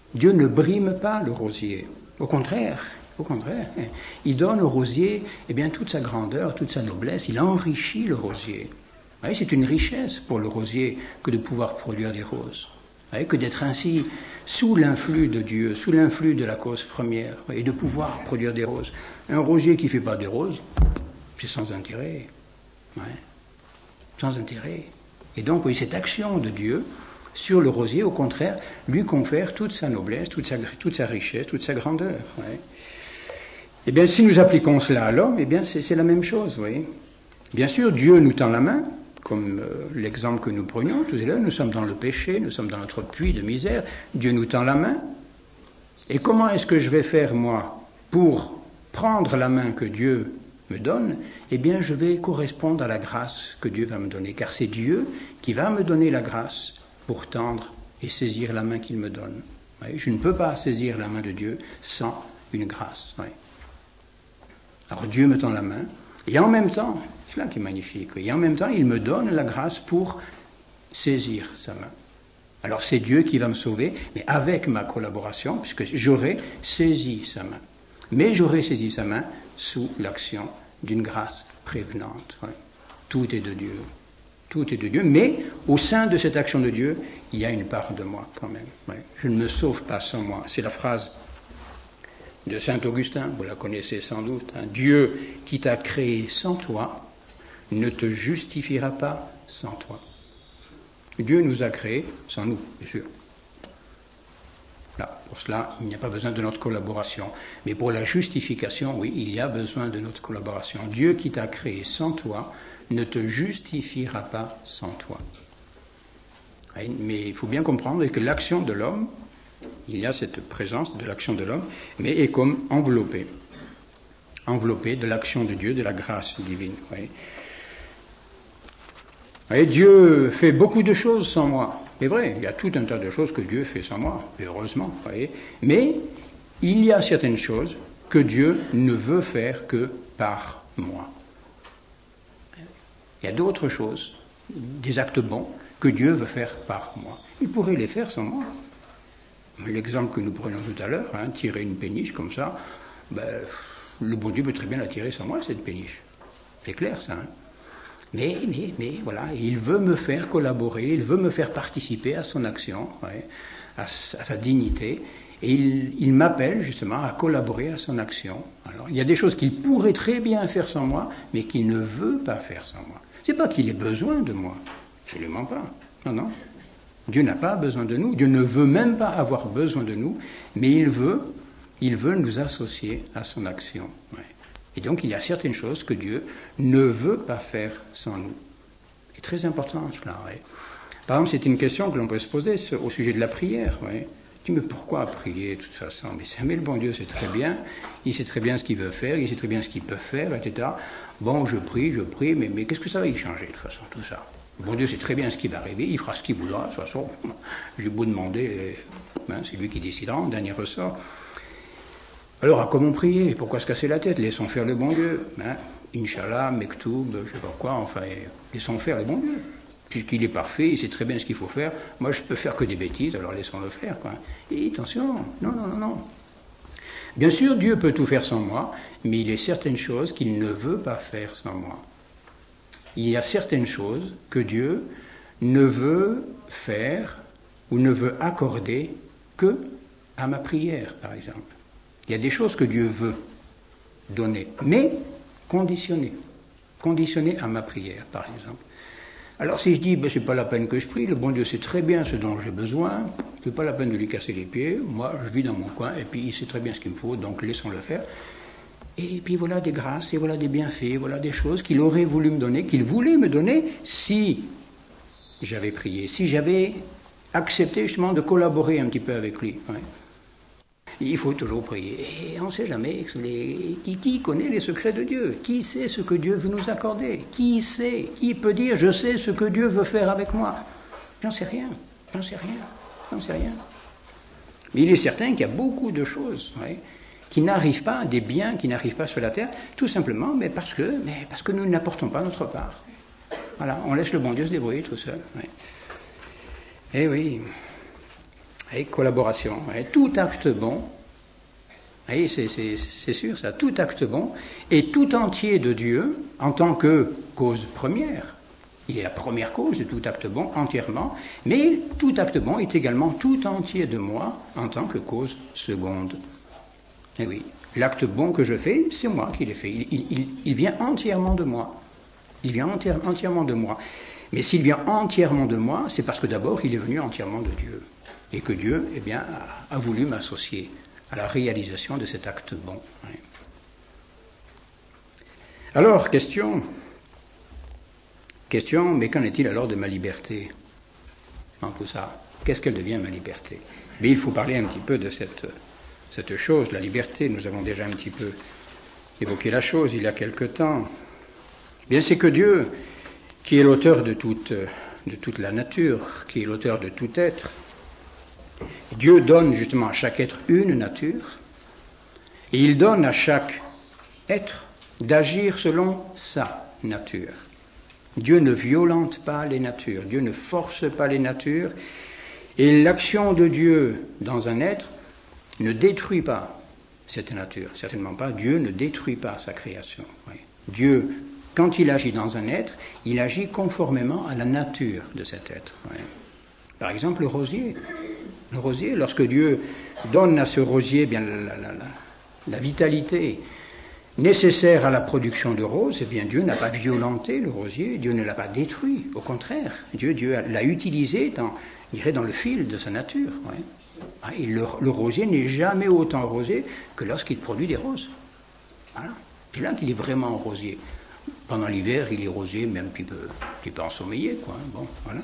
Dieu ne brime pas le rosier. Au contraire, au contraire, il donne au rosier eh bien, toute sa grandeur, toute sa noblesse, il enrichit le rosier. Vous voyez, c'est une richesse pour le rosier que de pouvoir produire des roses. Vous voyez, que d'être ainsi sous l'influx de Dieu, sous l'influx de la cause première, et de pouvoir produire des roses. Un rosier qui ne fait pas des roses, c'est sans intérêt. Ouais. Sans intérêt. Et donc, oui, cette action de Dieu sur le rosier, au contraire, lui confère toute sa noblesse, toute sa, toute sa richesse, toute sa grandeur. Ouais. Eh bien, si nous appliquons cela à l'homme, eh bien, c'est, c'est la même chose, vous voyez. Bien sûr, Dieu nous tend la main, comme euh, l'exemple que nous prenions tout à l'heure. Nous sommes dans le péché, nous sommes dans notre puits de misère. Dieu nous tend la main. Et comment est-ce que je vais faire, moi, pour prendre la main que Dieu me donne? Eh bien, je vais correspondre à la grâce que Dieu va me donner, car c'est Dieu qui va me donner la grâce pour tendre et saisir la main qu'il me donne. Oui, je ne peux pas saisir la main de Dieu sans une grâce. Oui. Alors Dieu me tend la main, et en même temps, c'est là qui est magnifique, et en même temps, il me donne la grâce pour saisir sa main. Alors c'est Dieu qui va me sauver, mais avec ma collaboration, puisque j'aurai saisi sa main. Mais j'aurai saisi sa main sous l'action d'une grâce prévenante. Oui. Tout est de Dieu. Tout est de Dieu, mais au sein de cette action de Dieu, il y a une part de moi quand même. Oui. Je ne me sauve pas sans moi. C'est la phrase de saint Augustin, vous la connaissez sans doute. Hein. Dieu qui t'a créé sans toi ne te justifiera pas sans toi. Dieu nous a créés sans nous, bien sûr. Là, pour cela, il n'y a pas besoin de notre collaboration. Mais pour la justification, oui, il y a besoin de notre collaboration. Dieu qui t'a créé sans toi ne te justifiera pas sans toi. Mais il faut bien comprendre que l'action de l'homme, il y a cette présence de l'action de l'homme, mais est comme enveloppée. Enveloppée de l'action de Dieu, de la grâce divine. Oui. Et Dieu fait beaucoup de choses sans moi. C'est vrai, il y a tout un tas de choses que Dieu fait sans moi, et heureusement. Voyez. Mais il y a certaines choses que Dieu ne veut faire que par moi. Il y a d'autres choses, des actes bons, que Dieu veut faire par moi. Il pourrait les faire sans moi. L'exemple que nous prenions tout à l'heure, hein, tirer une péniche comme ça, ben, le bon Dieu peut très bien la tirer sans moi, cette péniche. C'est clair, ça. Hein. Mais, mais, mais, voilà, il veut me faire collaborer, il veut me faire participer à son action, ouais, à, à sa dignité, et il, il m'appelle justement à collaborer à son action. Alors, il y a des choses qu'il pourrait très bien faire sans moi, mais qu'il ne veut pas faire sans moi. C'est pas qu'il ait besoin de moi, absolument pas. Non, non. Dieu n'a pas besoin de nous, Dieu ne veut même pas avoir besoin de nous, mais il veut, il veut nous associer à son action. Ouais. Et donc il y a certaines choses que Dieu ne veut pas faire sans nous. C'est très important cela. Ouais. Par exemple, c'est une question que l'on peut se poser au sujet de la prière. Ouais. Tu dis, mais pourquoi prier de toute façon? Mais, mais le bon Dieu sait très bien, il sait très bien ce qu'il veut faire, il sait très bien ce qu'il peut faire, et cetera. Bon, je prie, je prie, mais, mais qu'est-ce que ça va y changer de toute façon, tout ça? Le bon Dieu sait très bien ce qui va arriver, il fera ce qu'il voudra, de toute façon, j'ai beau demander, hein, c'est lui qui décidera en dernier ressort. Alors, à comment prier? Pourquoi se casser la tête? Laissons faire le bon Dieu. Hein. Inch'Allah, Mektoub, je ne sais pas quoi, enfin, laissons faire le bon Dieu. Puisqu'il est parfait, il sait très bien ce qu'il faut faire. Moi, je peux faire que des bêtises, alors laissons-le faire. Quoi. Et attention, non, non, non, non. Bien sûr, Dieu peut tout faire sans moi, mais il y a certaines choses qu'il ne veut pas faire sans moi. Il y a certaines choses que Dieu ne veut faire ou ne veut accorder que à ma prière, par exemple. Il y a des choses que Dieu veut donner, mais conditionnées. Conditionnées à ma prière, par exemple. Alors si je dis, ben, c'est pas la peine que je prie, le bon Dieu sait très bien ce dont j'ai besoin, c'est pas la peine de lui casser les pieds, moi je vis dans mon coin, et puis il sait très bien ce qu'il me faut, donc laissons-le faire. Et puis voilà des grâces, et voilà des bienfaits, voilà des choses qu'il aurait voulu me donner, qu'il voulait me donner si j'avais prié, si j'avais accepté justement de collaborer un petit peu avec lui. Ouais. Il faut toujours prier. Et on ne sait jamais les, qui, qui connaît les secrets de Dieu, qui sait ce que Dieu veut nous accorder, qui sait, qui peut dire je sais ce que Dieu veut faire avec moi. J'en sais rien, j'en sais rien, j'en sais rien. Mais il est certain qu'il y a beaucoup de choses ouais, qui n'arrivent pas, des biens qui n'arrivent pas sur la terre, tout simplement mais parce que, mais parce que nous n'apportons pas notre part. Voilà, on laisse le bon Dieu se débrouiller tout seul. Ouais. Eh oui. Et collaboration. Et tout acte bon, et c'est, c'est, c'est sûr ça, tout acte bon est tout entier de Dieu en tant que cause première. Il est la première cause de tout acte bon entièrement, mais tout acte bon est également tout entier de moi en tant que cause seconde. Et oui, l'acte bon que je fais, c'est moi qui l'ai fait. Il, il, il, il vient entièrement de moi. Il vient entière, entièrement de moi. Mais s'il vient entièrement de moi, c'est parce que d'abord il est venu entièrement de Dieu. Et que Dieu, eh bien, a, a voulu m'associer à la réalisation de cet acte bon. Oui. Alors, question... Question, mais qu'en est-il alors de ma liberté en tout ça? Qu'est-ce qu'elle devient ma liberté? Mais il faut parler un petit peu de cette, cette chose, la liberté. Nous avons déjà un petit peu évoqué la chose il y a quelque temps. Bien, c'est que Dieu, qui est l'auteur de toute, de toute la nature, qui est l'auteur de tout être, Dieu donne justement à chaque être une nature, et il donne à chaque être d'agir selon sa nature. Dieu ne violente pas les natures, Dieu ne force pas les natures, et l'action de Dieu dans un être ne détruit pas cette nature, certainement pas. Dieu ne détruit pas sa création. Oui. Dieu, quand il agit dans un être, il agit conformément à la nature de cet être. Oui. Par exemple, le rosier. Le rosier, lorsque Dieu donne à ce rosier bien la, la, la, la vitalité nécessaire à la production de roses, eh bien Dieu n'a pas violenté le rosier, Dieu ne l'a pas détruit, au contraire, Dieu, Dieu l'a utilisé dans, je dirais, dans le fil de sa nature. Ouais. Et le, le rosier n'est jamais autant rosé que lorsqu'il produit des roses. Voilà. C'est là qu'il est vraiment rosier. Pendant l'hiver, il est rosier, même un petit peu, un petit peu ensommeillé, quoi. Bon, voilà.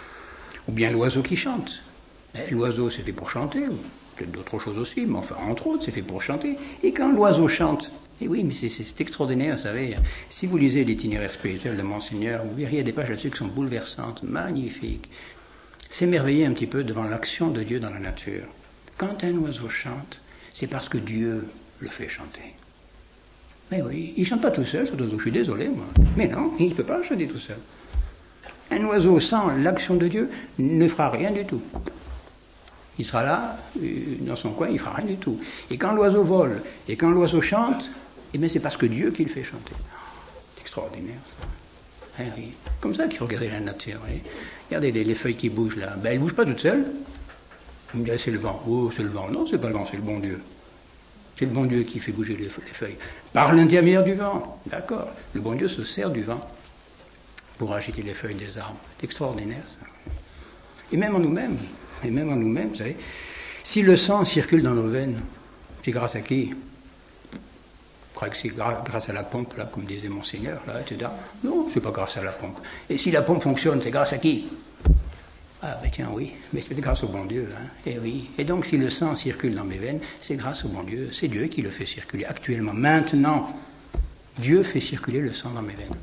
Ou bien l'oiseau qui chante. Eh, l'oiseau, c'est fait pour chanter, peut-être d'autres choses aussi, mais enfin, entre autres, c'est fait pour chanter. Et quand l'oiseau chante, et oui, mais c'est, c'est, c'est extraordinaire, vous savez. Si vous lisez l'itinéraire spirituel de Monseigneur, vous verriez des pages là-dessus qui sont bouleversantes, magnifiques. S'émerveiller un petit peu devant l'action de Dieu dans la nature. Quand un oiseau chante, c'est parce que Dieu le fait chanter. Mais oui, il ne chante pas tout seul, cet oiseau, je suis désolé, moi. Mais non, il ne peut pas chanter tout seul. Un oiseau sans l'action de Dieu ne fera rien du tout. Il sera là, dans son coin, il ne fera rien du tout. Et quand l'oiseau vole, et quand l'oiseau chante, eh bien c'est parce que Dieu qui le fait chanter. C'est extraordinaire, ça. Eh oui. Comme ça qu'il faut regarder la nature. Voyez. Regardez les, les feuilles qui bougent là. Ben, elles ne bougent pas toutes seules. Vous me direz, c'est le vent. Oh, c'est le vent. Non, c'est pas le vent, c'est le bon Dieu. C'est le bon Dieu qui fait bouger les, les feuilles. Par l'intermédiaire du vent. D'accord. Le bon Dieu se sert du vent pour agiter les feuilles des arbres. C'est extraordinaire, ça. Et même en nous-mêmes. Et même en nous-mêmes, vous savez, si le sang circule dans nos veines, c'est grâce à qui? Je crois que c'est grâce à la pompe, là, comme disait Monseigneur, là, et cetera. Non, c'est pas grâce à la pompe. Et si la pompe fonctionne, c'est grâce à qui? Ah, ben tiens, oui, mais c'est grâce au bon Dieu, hein. Et oui. Et donc, si le sang circule dans mes veines, c'est grâce au bon Dieu. C'est Dieu qui le fait circuler actuellement. Maintenant, Dieu fait circuler le sang dans mes veines.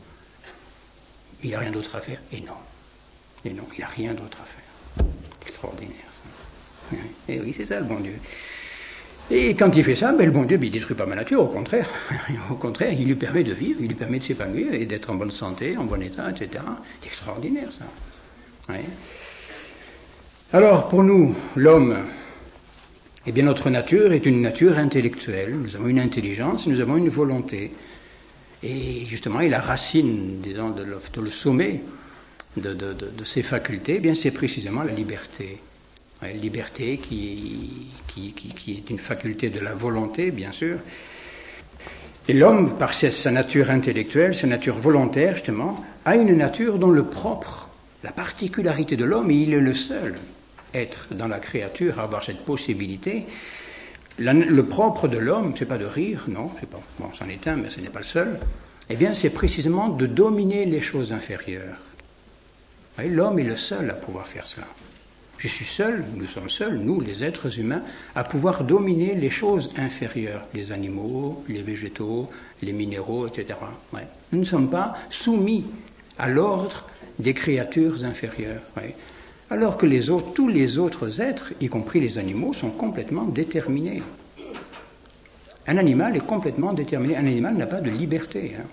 Il n'a rien d'autre à faire? Et non. Et non, il n'a rien d'autre à faire. Extraordinaire, ça. Et oui, c'est ça, le bon Dieu. Et quand il fait ça, ben, le bon Dieu, ben, il ne détruit pas ma nature, au contraire. Au contraire, il lui permet de vivre, il lui permet de s'épanouir et d'être en bonne santé, en bon état, et cetera. C'est extraordinaire, ça. Oui. Alors, pour nous, l'homme, eh bien, notre nature est une nature intellectuelle. Nous avons une intelligence, nous avons une volonté. Et justement, et la racine, disons, de le, de le sommet de, de, de, de ces facultés, eh bien, c'est précisément la liberté. La liberté qui, qui, qui, qui est une faculté de la volonté, bien sûr. Et l'homme, par sa nature intellectuelle, sa nature volontaire, justement, a une nature dont le propre, la particularité de l'homme, et il est le seul être dans la créature à avoir cette possibilité. La, le propre de l'homme, c'est pas de rire, non, c'est pas, bon, c'en est un, mais ce n'est pas le seul. Eh bien, c'est précisément de dominer les choses inférieures. Vous voyez, l'homme est le seul à pouvoir faire cela. Je suis seul, nous sommes seuls, nous, les êtres humains, à pouvoir dominer les choses inférieures, les animaux, les végétaux, les minéraux, et cetera. Ouais. Nous ne sommes pas soumis à l'ordre des créatures inférieures. Ouais. Alors que les autres, tous les autres êtres, y compris les animaux, sont complètement déterminés. Un animal est complètement déterminé. Un animal n'a pas de liberté. Hein.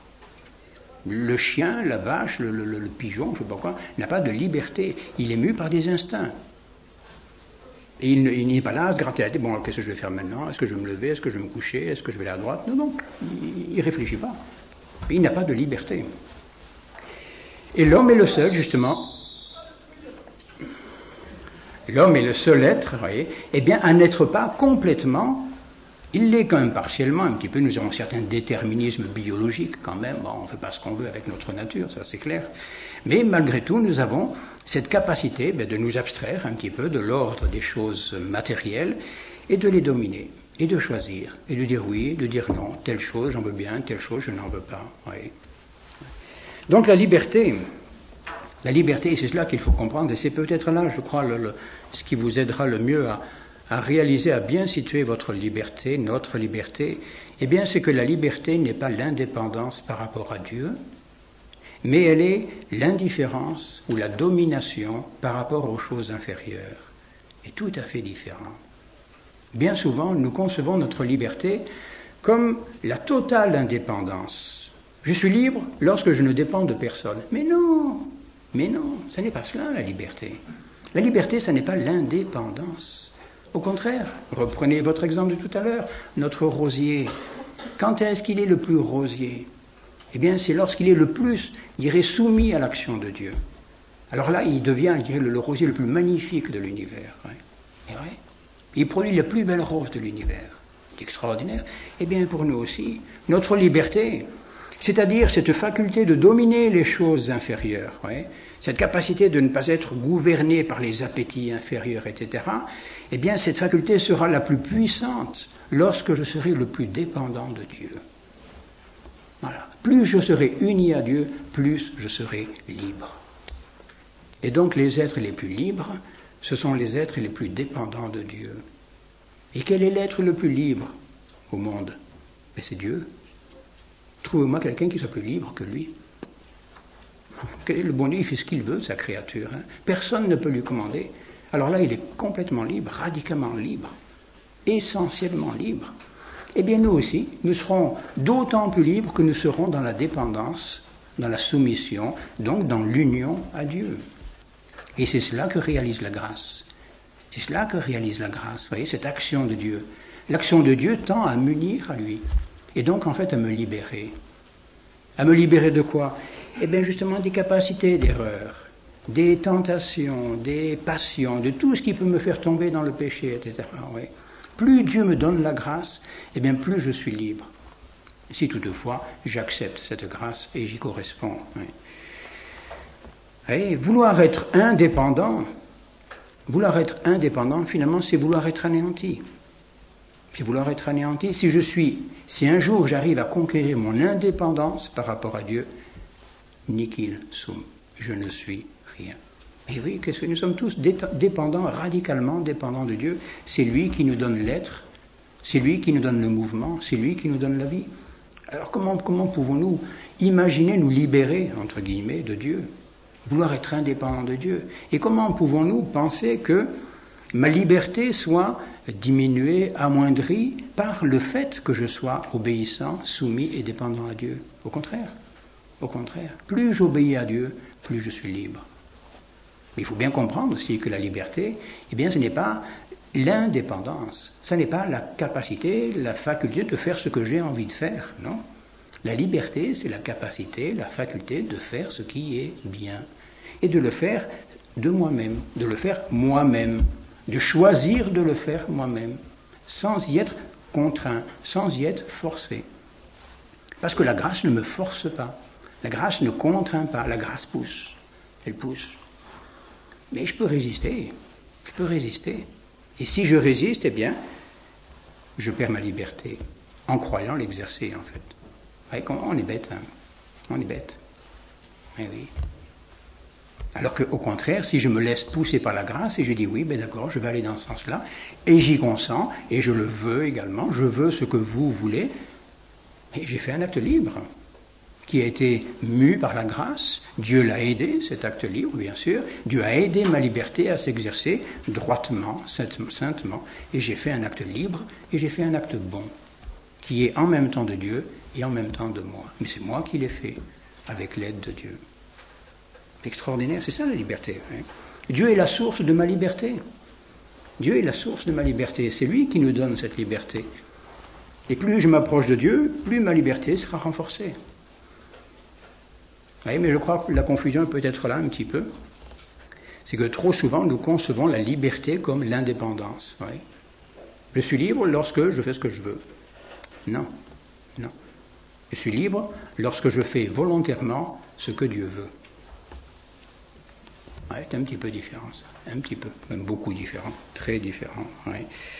Le chien, la vache, le, le, le pigeon, je ne sais pas quoi, n'a pas de liberté. Il est mu par des instincts. Et il, il n'est pas là à se gratter la tête. Bon, qu'est-ce que je vais faire maintenant? Est-ce que je vais me lever? Est-ce que je vais me coucher? Est-ce que je vais aller à droite? Non, non, il ne réfléchit pas. Il n'a pas de liberté. Et l'homme est le seul, justement, l'homme est le seul être, vous voyez, eh bien, à n'être pas complètement, il l'est quand même partiellement, un petit peu, nous avons un certain déterminisme biologique quand même, bon, on ne fait pas ce qu'on veut avec notre nature, ça c'est clair, mais malgré tout, nous avons cette capacité ben, de nous abstraire un petit peu de l'ordre des choses matérielles et de les dominer, et de choisir, et de dire oui, de dire non, telle chose j'en veux bien, telle chose je n'en veux pas, vous voyez. Donc la liberté, la liberté, c'est cela qu'il faut comprendre, et c'est peut-être là, je crois, le, le, ce qui vous aidera le mieux à, à réaliser, à bien situer votre liberté, notre liberté, eh bien c'est que la liberté n'est pas l'indépendance par rapport à Dieu, mais elle est l'indifférence ou la domination par rapport aux choses inférieures, et tout à fait différent. Bien souvent, nous concevons notre liberté comme la totale indépendance. Je suis libre lorsque je ne dépends de personne. Mais non, mais non, ce n'est pas cela la liberté. La liberté, ce n'est pas l'indépendance. Au contraire, reprenez votre exemple de tout à l'heure, notre rosier. Quand est-ce qu'il est le plus rosier? Eh bien, c'est lorsqu'il est le plus, je dirais, soumis à l'action de Dieu. Alors là, il devient, je dirais, le, le rosier le plus magnifique de l'univers. Ouais. Et ouais. Il produit la plus belle rose de l'univers. C'est extraordinaire. Eh bien, pour nous aussi, notre liberté, c'est-à-dire cette faculté de dominer les choses inférieures, ouais, cette capacité de ne pas être gouverné par les appétits inférieurs, et cetera, eh bien, cette faculté sera la plus puissante lorsque je serai le plus dépendant de Dieu. Voilà. Plus je serai uni à Dieu, plus je serai libre. Et donc, les êtres les plus libres, ce sont les êtres les plus dépendants de Dieu. Et quel est l'être le plus libre au monde? Mais c'est Dieu. Trouvez-moi quelqu'un qui soit plus libre que lui. Le bon Dieu, il fait ce qu'il veut de sa créature. Hein. Personne ne peut lui commander. Alors là, il est complètement libre, radicalement libre, essentiellement libre. Eh bien, nous aussi, nous serons d'autant plus libres que nous serons dans la dépendance, dans la soumission, donc dans l'union à Dieu. Et c'est cela que réalise la grâce. C'est cela que réalise la grâce, vous voyez, cette action de Dieu. L'action de Dieu tend à m'unir à lui. Et donc, en fait, à me libérer. À me libérer de quoi? Eh bien, justement, des capacités d'erreur, des tentations, des passions, de tout ce qui peut me faire tomber dans le péché, et cetera. Oui. Plus Dieu me donne la grâce, eh bien, plus je suis libre. Si toutefois, j'accepte cette grâce et j'y corresponds. Oui. Et vouloir être indépendant, vouloir être indépendant, finalement, c'est vouloir être anéanti. C'est vouloir être anéanti. Si je suis, si un jour j'arrive à conquérir mon indépendance par rapport à Dieu, nihil sum, je ne suis rien. Et oui, qu'est-ce que nous sommes tous dépendants, radicalement dépendants de Dieu. C'est lui qui nous donne l'être, c'est lui qui nous donne le mouvement, c'est lui qui nous donne la vie. Alors comment, comment pouvons-nous imaginer nous libérer, entre guillemets, de Dieu, vouloir être indépendants de Dieu? Et comment pouvons-nous penser que ma liberté soit diminuée, amoindrie par le fait que je sois obéissant, soumis et dépendant à Dieu? Au contraire, au contraire, plus j'obéis à Dieu, plus je suis libre. Mais il faut bien comprendre aussi que la liberté, eh bien, ce n'est pas l'indépendance, ce n'est pas la capacité, la faculté de faire ce que j'ai envie de faire, non. La liberté, c'est la capacité, la faculté de faire ce qui est bien, et de le faire de moi-même, de le faire moi-même, de choisir de le faire moi-même, sans y être contraint, sans y être forcé. Parce que la grâce ne me force pas, la grâce ne contraint pas, la grâce pousse, elle pousse. Mais je peux résister, je peux résister. Et si je résiste, eh bien, je perds ma liberté, en croyant l'exercer, en fait. On est bête, hein. On est bête. Eh oui. Alors qu'au contraire, si je me laisse pousser par la grâce et je dis oui, ben d'accord, je vais aller dans ce sens-là, et j'y consens, et je le veux également, je veux ce que vous voulez, et j'ai fait un acte libre, qui a été mu par la grâce. Dieu l'a aidé, cet acte libre, bien sûr. Dieu a aidé ma liberté à s'exercer droitement, saintement, et j'ai fait un acte libre, et j'ai fait un acte bon, qui est en même temps de Dieu et en même temps de moi. Mais c'est moi qui l'ai fait, avec l'aide de Dieu. C'est extraordinaire, c'est ça la liberté. Hein. Dieu est la source de ma liberté. Dieu est la source de ma liberté. C'est lui qui nous donne cette liberté. Et plus je m'approche de Dieu, plus ma liberté sera renforcée. Oui, mais je crois que la confusion peut être là un petit peu. C'est que trop souvent, nous concevons la liberté comme l'indépendance. Oui. Je suis libre lorsque je fais ce que je veux. Non, non. Je suis libre lorsque je fais volontairement ce que Dieu veut. Oui, c'est un petit peu différent, ça. Un petit peu, même beaucoup différent, très différent. Oui.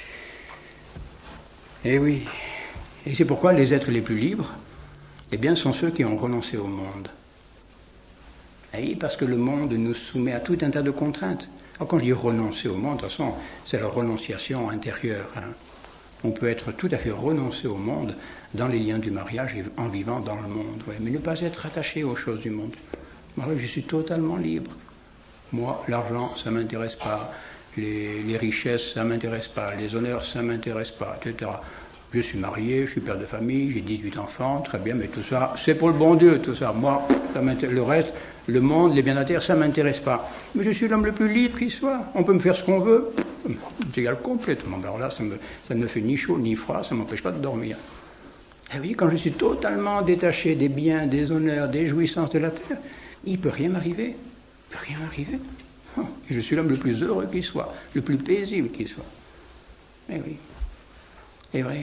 Et oui. Et c'est pourquoi les êtres les plus libres, eh bien, sont ceux qui ont renoncé au monde. Et oui, parce que le monde nous soumet à tout un tas de contraintes. Alors quand je dis renoncer au monde, de toute façon, c'est la renonciation intérieure. Hein. On peut être tout à fait renoncé au monde dans les liens du mariage et en vivant dans le monde. Ouais. Mais ne pas être attaché aux choses du monde. Alors, je suis totalement libre. Moi, l'argent, ça ne m'intéresse pas. Les, les richesses, ça ne m'intéresse pas. Les honneurs, ça ne m'intéresse pas, et cetera. Je suis marié, je suis père de famille, j'ai dix-huit enfants, très bien, mais tout ça, c'est pour le bon Dieu, tout ça. Moi, ça le reste, le monde, les biens de la terre, ça ne m'intéresse pas. Mais je suis l'homme le plus libre qui soit. On peut me faire ce qu'on veut. C'est égal complètement. Alors là, ça, me, ça ne me fait ni chaud ni froid, ça ne m'empêche pas de dormir. Et oui, quand je suis totalement détaché des biens, des honneurs, des jouissances de la terre, il ne peut rien m'arriver. Il ne peut rien m'arriver. Et je suis l'homme le plus heureux qui soit, le plus paisible qui soit. Eh oui. C'est vrai.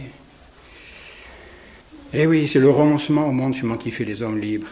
Eh oui, c'est le renoncement au monde justement qui fait les hommes libres.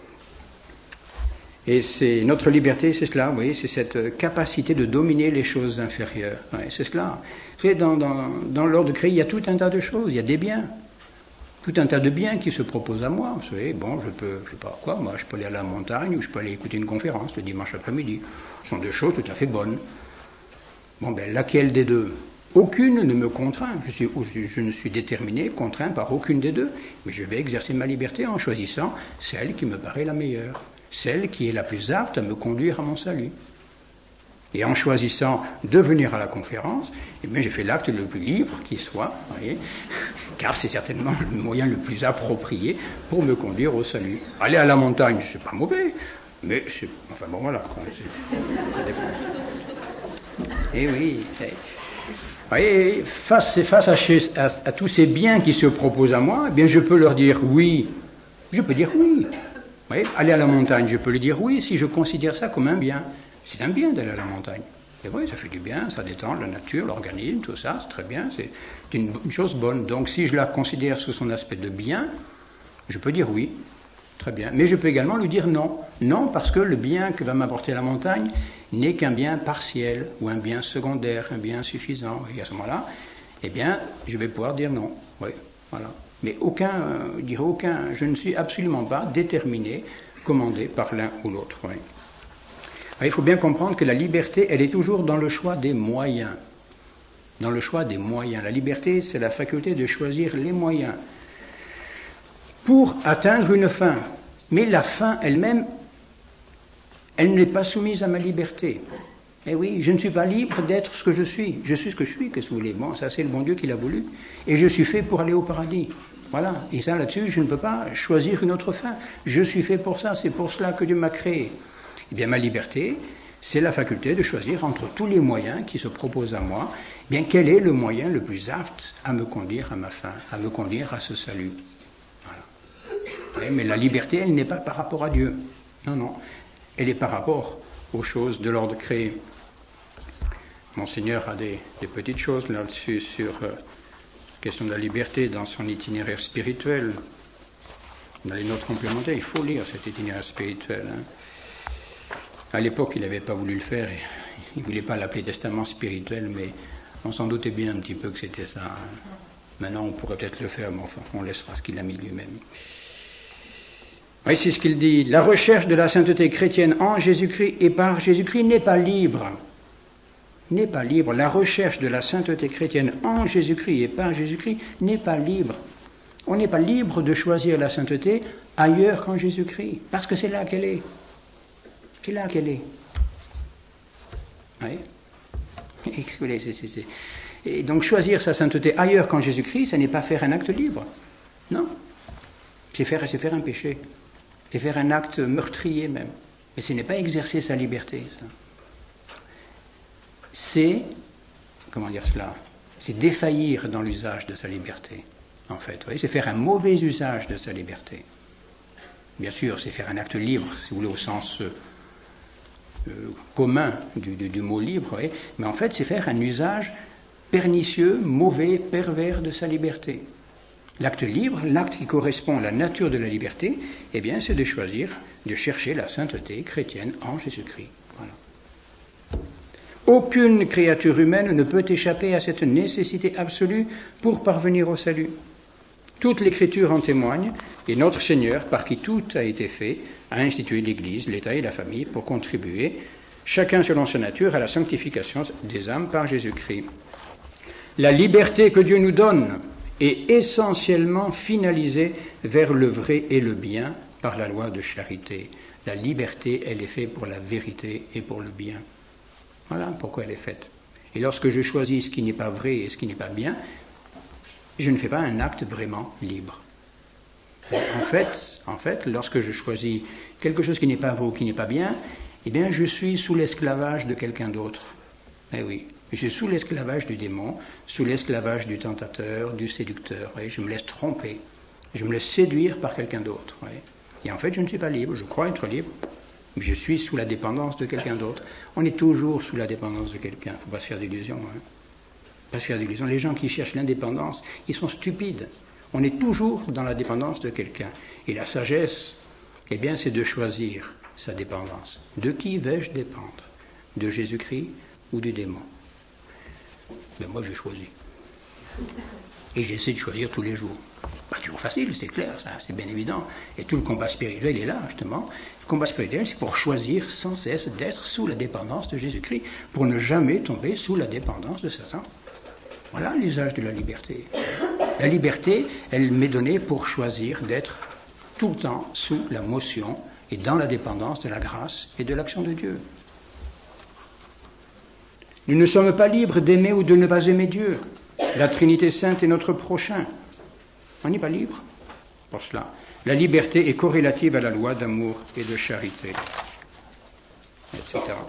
Et c'est notre liberté, c'est cela, vous voyez, c'est cette capacité de dominer les choses inférieures. Ouais, c'est cela. Vous savez, dans, dans, dans l'ordre créé, il y a tout un tas de choses, il y a des biens. Tout un tas de biens qui se proposent à moi. Vous savez, bon, je peux, je sais pas quoi, moi, je peux aller à la montagne ou je peux aller écouter une conférence le dimanche après-midi. Ce sont deux choses tout à fait bonnes. Bon, ben, laquelle des deux ? Aucune ne me contraint. Je, suis, je, je ne suis déterminé, contraint par aucune des deux. Mais je vais exercer ma liberté en choisissant celle qui me paraît la meilleure. Celle qui est la plus apte à me conduire à mon salut. Et en choisissant de venir à la conférence, eh bien, j'ai fait l'acte le plus libre qui soit, voyez, car c'est certainement le moyen le plus approprié pour me conduire au salut. Aller à la montagne, c'est pas mauvais, mais c'est... Enfin bon, voilà. Quoi, c'est, ça dépend. Et oui... Et, voyez, face, face à, à, à tous ces biens qui se proposent à moi, eh bien, je peux leur dire oui. Je peux dire oui. Vous voyez, aller à la montagne, je peux le dire oui si je considère ça comme un bien. C'est un bien d'aller à la montagne. C'est vrai, ça fait du bien, ça détend la nature, l'organisme, tout ça, c'est très bien, c'est une, une chose bonne. Donc si je la considère sous son aspect de bien, je peux dire oui, très bien. Mais je peux également lui dire non. Non, parce que le bien que va m'apporter la montagne n'est qu'un bien partiel, ou un bien secondaire, un bien suffisant. Et à ce moment-là, eh bien, je vais pouvoir dire non. Oui, voilà. Mais aucun, euh, je dirais aucun, je ne suis absolument pas déterminé, commandé par l'un ou l'autre. Oui. Alors, il faut bien comprendre que la liberté, elle est toujours dans le choix des moyens. Dans le choix des moyens. La liberté, c'est la faculté de choisir les moyens pour atteindre une fin. Mais la fin elle-même, elle n'est pas soumise à ma liberté. Eh oui, je ne suis pas libre d'être ce que je suis. Je suis ce que je suis, qu'est-ce que vous voulez. Bon, ça c'est le bon Dieu qui l'a voulu. Et je suis fait pour aller au paradis. Voilà. Et ça, là-dessus, je ne peux pas choisir une autre fin. Je suis fait pour ça, c'est pour cela que Dieu m'a créé. Eh bien, ma liberté, c'est la faculté de choisir entre tous les moyens qui se proposent à moi, eh bien, quel est le moyen le plus apte à me conduire à ma fin, à me conduire à ce salut. Voilà. Oui, mais la liberté, elle n'est pas par rapport à Dieu. Non, non. Elle est par rapport aux choses de l'ordre créé. Monseigneur a des, des petites choses là-dessus sur euh, la question de la liberté dans son itinéraire spirituel. Dans les notes complémentaires, il faut lire cet itinéraire spirituel. Hein. À l'époque, il n'avait pas voulu le faire. Il ne voulait pas l'appeler testament spirituel, mais on s'en doutait bien un petit peu que c'était ça. Hein. Maintenant, on pourrait peut-être le faire, mais enfin, on laissera ce qu'il a mis lui-même. Oui, c'est ce qu'il dit. La recherche de la sainteté chrétienne en Jésus-Christ et par Jésus-Christ n'est pas libre. N'est pas libre. La recherche de la sainteté chrétienne en Jésus-Christ et par Jésus-Christ n'est pas libre. On n'est pas libre de choisir la sainteté ailleurs qu'en Jésus-Christ, parce que c'est là qu'elle est. C'est là qu'elle est. Oui. C'est, c'est, c'est. Et donc choisir sa sainteté ailleurs qu'en Jésus-Christ, ça n'est pas faire un acte libre. Non. C'est faire, c'est faire un péché. C'est faire un acte meurtrier même. Mais ce n'est pas exercer sa liberté, ça. C'est comment dire cela, c'est défaillir dans l'usage de sa liberté, en fait. Vous voyez, c'est faire un mauvais usage de sa liberté. Bien sûr, c'est faire un acte libre, si vous voulez, au sens euh, euh, commun du, du, du mot libre, vous voyez, mais en fait, c'est faire un usage pernicieux, mauvais, pervers de sa liberté. L'acte libre, l'acte qui correspond à la nature de la liberté, eh bien, c'est de choisir, de chercher la sainteté chrétienne en Jésus-Christ. Voilà. Aucune créature humaine ne peut échapper à cette nécessité absolue pour parvenir au salut. Toute l'Écriture en témoigne, et notre Seigneur, par qui tout a été fait, a institué l'Église, l'État et la famille pour contribuer, chacun selon sa nature, à la sanctification des âmes par Jésus-Christ. La liberté que Dieu nous donne est essentiellement finalisée vers le vrai et le bien par la loi de charité. La liberté, elle est faite pour la vérité et pour le bien. Voilà pourquoi elle est faite. Et lorsque je choisis ce qui n'est pas vrai et ce qui n'est pas bien, je ne fais pas un acte vraiment libre. En fait, en fait, lorsque je choisis quelque chose qui n'est pas vrai ou qui n'est pas bien, eh bien, je suis sous l'esclavage de quelqu'un d'autre. Eh oui, je suis sous l'esclavage du démon, sous l'esclavage du tentateur, du séducteur. Oui, je me laisse tromper, je me laisse séduire par quelqu'un d'autre. Oui. Et en fait, je ne suis pas libre, je crois être libre, mais je suis sous la dépendance de quelqu'un d'autre. On est toujours sous la dépendance de quelqu'un, il ne faut pas se faire d'illusions. Hein. Pas se faire d'illusions. Les gens qui cherchent l'indépendance, ils sont stupides. On est toujours dans la dépendance de quelqu'un. Et la sagesse, eh bien, c'est de choisir sa dépendance. De qui vais-je dépendre? De Jésus-Christ ou du démon? Ben moi, j'ai choisi. Et j'essaie de choisir tous les jours. Pas toujours facile, c'est clair, ça, c'est bien évident. Et tout le combat spirituel est là, justement. Le combat spirituel, c'est pour choisir sans cesse d'être sous la dépendance de Jésus-Christ, pour ne jamais tomber sous la dépendance de Satan. Voilà l'usage de la liberté. La liberté, elle m'est donnée pour choisir d'être tout le temps sous la motion et dans la dépendance de la grâce et de l'action de Dieu. Nous ne sommes pas libres d'aimer ou de ne pas aimer Dieu. La Trinité Sainte est notre prochain. On n'est pas libre pour cela. La liberté est corrélative à la loi d'amour et de charité, et cetera.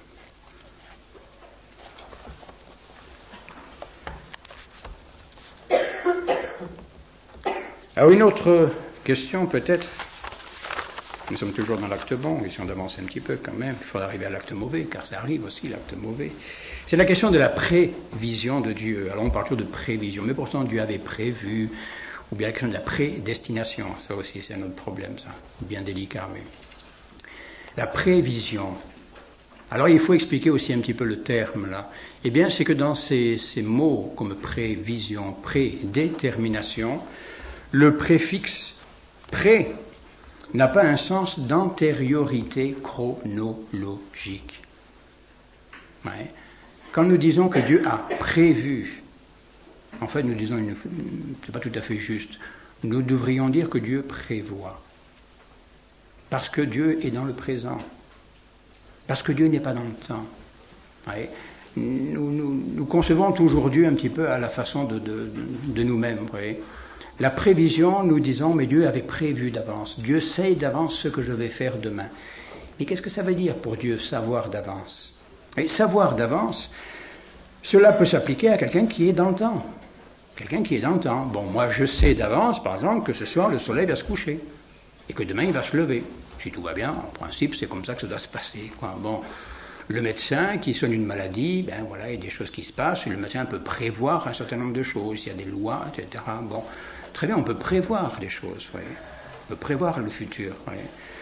Alors une autre question peut-être, nous sommes toujours dans l'acte bon, et si on avance un petit peu quand même, il faut arriver à l'acte mauvais, car ça arrive aussi l'acte mauvais. C'est la question de la prévision de Dieu. Alors on parle toujours de prévision, mais pourtant Dieu avait prévu, ou bien la question de la prédestination, ça aussi c'est un autre problème, ça, bien délicat. Mais la prévision. Alors il faut expliquer aussi un petit peu le terme là. Eh bien c'est que dans ces, ces mots comme prévision, prédétermination, le préfixe pré n'a pas un sens d'antériorité chronologique. Ouais. Quand nous disons que Dieu a prévu, en fait nous disons, une, c'est pas tout à fait juste, nous devrions dire que Dieu prévoit. Parce que Dieu est dans le présent. Parce que Dieu n'est pas dans le temps. Ouais. Nous, nous, nous concevons toujours Dieu un petit peu à la façon de, de, de nous-mêmes, vous voyez. La prévision, nous disons, mais Dieu avait prévu d'avance. Dieu sait d'avance ce que je vais faire demain. Mais qu'est-ce que ça veut dire pour Dieu, savoir d'avance? Et savoir d'avance, cela peut s'appliquer à quelqu'un qui est dans le temps. Quelqu'un qui est dans le temps. Bon, moi, je sais d'avance, par exemple, que ce soir, le soleil va se coucher. Et que demain, il va se lever. Si tout va bien, en principe, c'est comme ça que ça doit se passer, quoi. Bon, le médecin qui soigne une maladie, ben voilà, il y a des choses qui se passent. Le médecin peut prévoir un certain nombre de choses. Il y a des lois, et cetera. Bon. Très bien, on peut prévoir des choses, voyez. On peut prévoir le futur, voyez.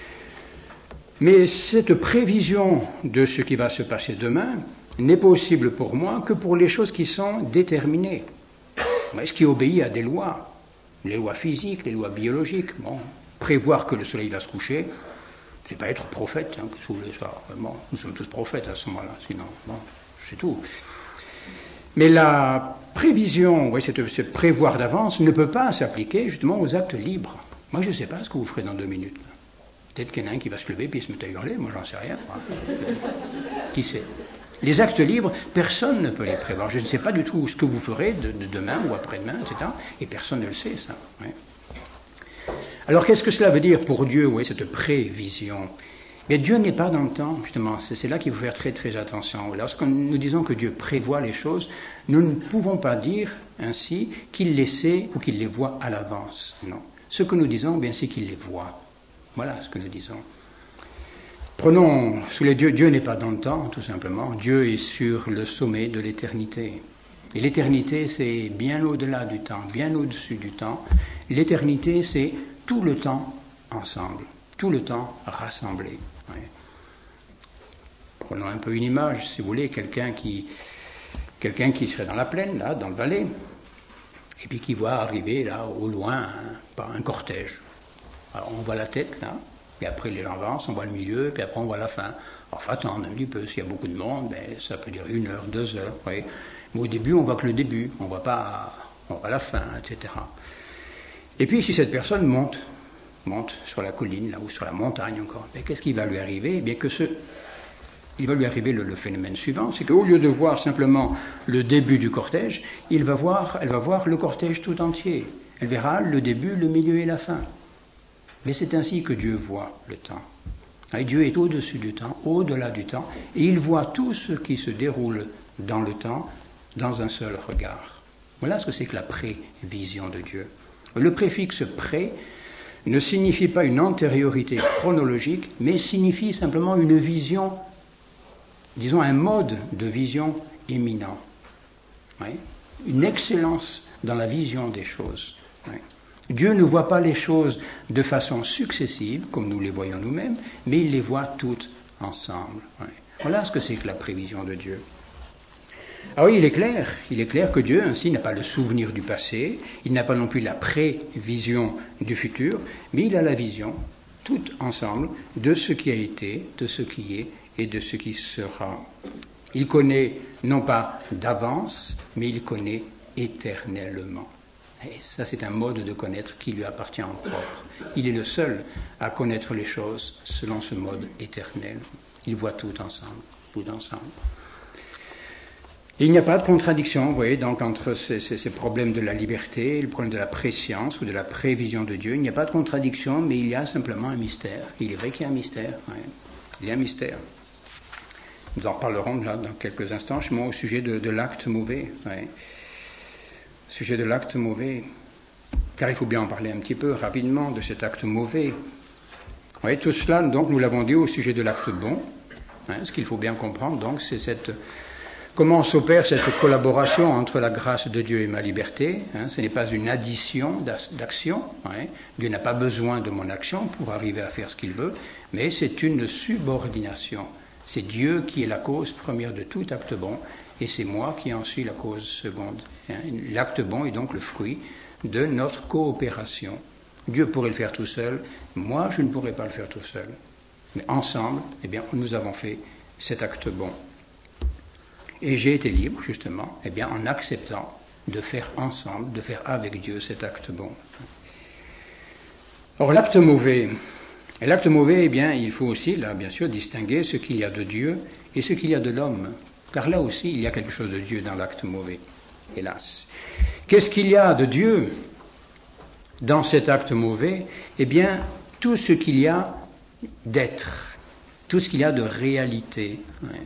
Mais cette prévision de ce qui va se passer demain n'est possible pour moi que pour les choses qui sont déterminées. Ce qui obéit à des lois, les lois physiques, les lois biologiques. Bon, prévoir que le soleil va se coucher, c'est pas être prophète, hein, que vous voulez ça. Bon, nous sommes tous prophètes à ce moment-là, sinon, bon, c'est tout. Mais la prévision, oui, c'est, c'est prévoir d'avance, ne peut pas s'appliquer justement aux actes libres. Moi, je ne sais pas ce que vous ferez dans deux minutes. Là. Peut-être qu'il y en a un qui va se lever puis il se met à hurler, moi j'en sais rien. Qui sait? Les actes libres, personne ne peut les prévoir. Je ne sais pas du tout ce que vous ferez de, de demain ou après-demain, et cetera. Et personne ne le sait, ça. Oui. Alors qu'est-ce que cela veut dire pour Dieu, oui, cette prévision? Mais Dieu n'est pas dans le temps, justement. C'est, c'est là qu'il faut faire très très attention. Lorsque nous disons que Dieu prévoit les choses, nous ne pouvons pas dire ainsi qu'il les sait ou qu'il les voit à l'avance. Non. Ce que nous disons, bien, c'est qu'il les voit. Voilà ce que nous disons. Prenons sous les dieux, Dieu n'est pas dans le temps, tout simplement. Dieu est sur le sommet de l'éternité. Et l'éternité, c'est bien au-delà du temps, bien au-dessus du temps. L'éternité, c'est tout le temps ensemble, tout le temps rassemblé. Ouais. Prenons un peu une image, si vous voulez, quelqu'un qui, quelqu'un qui serait dans la plaine, là, dans le Valais, et puis qui voit arriver, là, au loin, un, un cortège. Alors, on voit la tête, là, et après les gens avancent, on voit le milieu, puis après on voit la fin. Alors, il faut attendre un petit peu, s'il y a beaucoup de monde, ben, ça peut durer une heure, deux heures, oui. Mais au début, on voit que le début, on ne voit pas on voit la fin, et cetera. Et puis, si cette personne monte, monte sur la colline, là, ou sur la montagne encore, ben, qu'est-ce qui va lui arriver? Eh bien, que ce... Il va lui arriver le, le phénomène suivant, c'est qu'au lieu de voir simplement le début du cortège, il va voir, elle va voir le cortège tout entier. Elle verra le début, le milieu et la fin. Mais c'est ainsi que Dieu voit le temps. Et Dieu est au-dessus du temps, au-delà du temps, et il voit tout ce qui se déroule dans le temps, dans un seul regard. Voilà ce que c'est que la prévision de Dieu. Le préfixe « pré » ne signifie pas une antériorité chronologique, mais signifie simplement une vision, disons un mode de vision éminent. Oui. Une excellence dans la vision des choses. Oui. Dieu ne voit pas les choses de façon successive, comme nous les voyons nous-mêmes, mais il les voit toutes ensemble. Oui. Voilà ce que c'est que la prévision de Dieu. Ah oui, il est clair, il est clair que Dieu, ainsi, n'a pas le souvenir du passé, il n'a pas non plus la prévision du futur, mais il a la vision, toute ensemble, de ce qui a été, de ce qui est et de ce qui sera. Il connaît, non pas d'avance, mais il connaît éternellement. Et ça, c'est un mode de connaître qui lui appartient en propre. Il est le seul à connaître les choses selon ce mode éternel. Il voit tout ensemble, tout ensemble. Il n'y a pas de contradiction, vous voyez, donc entre ces, ces, ces problèmes de la liberté, le problème de la préscience ou de la prévision de Dieu, il n'y a pas de contradiction, mais il y a simplement un mystère. Il est vrai qu'il y a un mystère, ouais. Il y a un mystère. Nous en reparlerons là dans quelques instants, justement au sujet de, de l'acte mauvais. Ouais. Au sujet de l'acte mauvais. Car il faut bien en parler un petit peu rapidement de cet acte mauvais. Vous voyez, tout cela, donc, nous l'avons dit au sujet de l'acte bon. Hein, ce qu'il faut bien comprendre, donc, c'est cette... Comment s'opère cette collaboration entre la grâce de Dieu et ma liberté? Hein, ce n'est pas une addition d'action. Hein, Dieu n'a pas besoin de mon action pour arriver à faire ce qu'il veut, mais c'est une subordination. C'est Dieu qui est la cause première de tout acte bon, et c'est moi qui en suis la cause seconde. Hein, l'acte bon est donc le fruit de notre coopération. Dieu pourrait le faire tout seul, moi je ne pourrais pas le faire tout seul. Mais ensemble, eh bien, nous avons fait cet acte bon. Et j'ai été libre, justement, eh bien, en acceptant de faire ensemble, de faire avec Dieu cet acte bon. Or, l'acte mauvais, et l'acte mauvais, eh bien, il faut aussi, là, bien sûr, distinguer ce qu'il y a de Dieu et ce qu'il y a de l'homme. Car là aussi, il y a quelque chose de Dieu dans l'acte mauvais, hélas. Qu'est-ce qu'il y a de Dieu dans cet acte mauvais? Eh bien, tout ce qu'il y a d'être, tout ce qu'il y a de réalité. Ouais.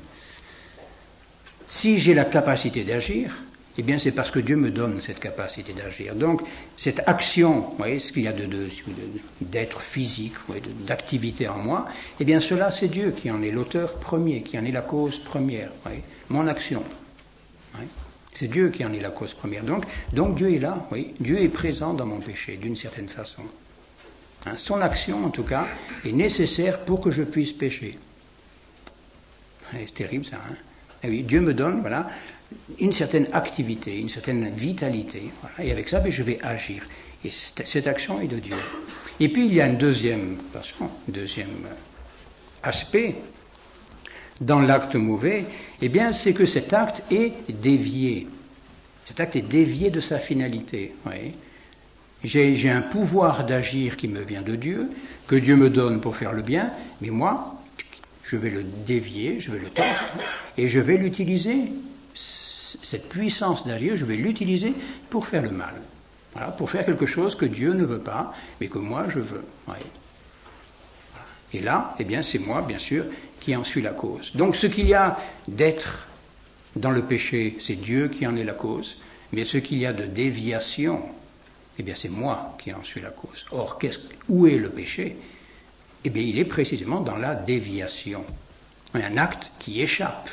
Si j'ai la capacité d'agir, eh bien c'est parce que Dieu me donne cette capacité d'agir. Donc cette action, vous voyez, ce qu'il y a de, de, d'être physique, vous voyez, d'activité en moi, eh bien cela c'est Dieu qui en est l'auteur premier, qui en est la cause première. Vous voyez, mon action, vous voyez, c'est Dieu qui en est la cause première. Donc, donc Dieu est là, vous voyez, Dieu est présent dans mon péché d'une certaine façon. Hein, son action en tout cas est nécessaire pour que je puisse pécher. C'est terrible ça, hein. Et oui, Dieu me donne, voilà, une certaine activité, une certaine vitalité, voilà, et avec ça, ben, je vais agir. Et cette, cette action est de Dieu. Et puis, il y a un deuxième, attention, deuxième aspect dans l'acte mauvais, eh bien, c'est que cet acte est dévié. Cet acte est dévié de sa finalité. Oui. J'ai, j'ai un pouvoir d'agir qui me vient de Dieu, que Dieu me donne pour faire le bien, mais moi, je vais le dévier, je vais le tordre, et je vais l'utiliser, cette puissance d'agir, je vais l'utiliser pour faire le mal. Voilà, pour faire quelque chose que Dieu ne veut pas, mais que moi je veux. Ouais. Et là, eh bien, c'est moi, bien sûr, qui en suis la cause. Donc, ce qu'il y a d'être dans le péché, c'est Dieu qui en est la cause. Mais ce qu'il y a de déviation, eh bien, c'est moi qui en suis la cause. Or, qu'est-ce, où est le péché? Eh bien, il est précisément dans la déviation. Un acte qui échappe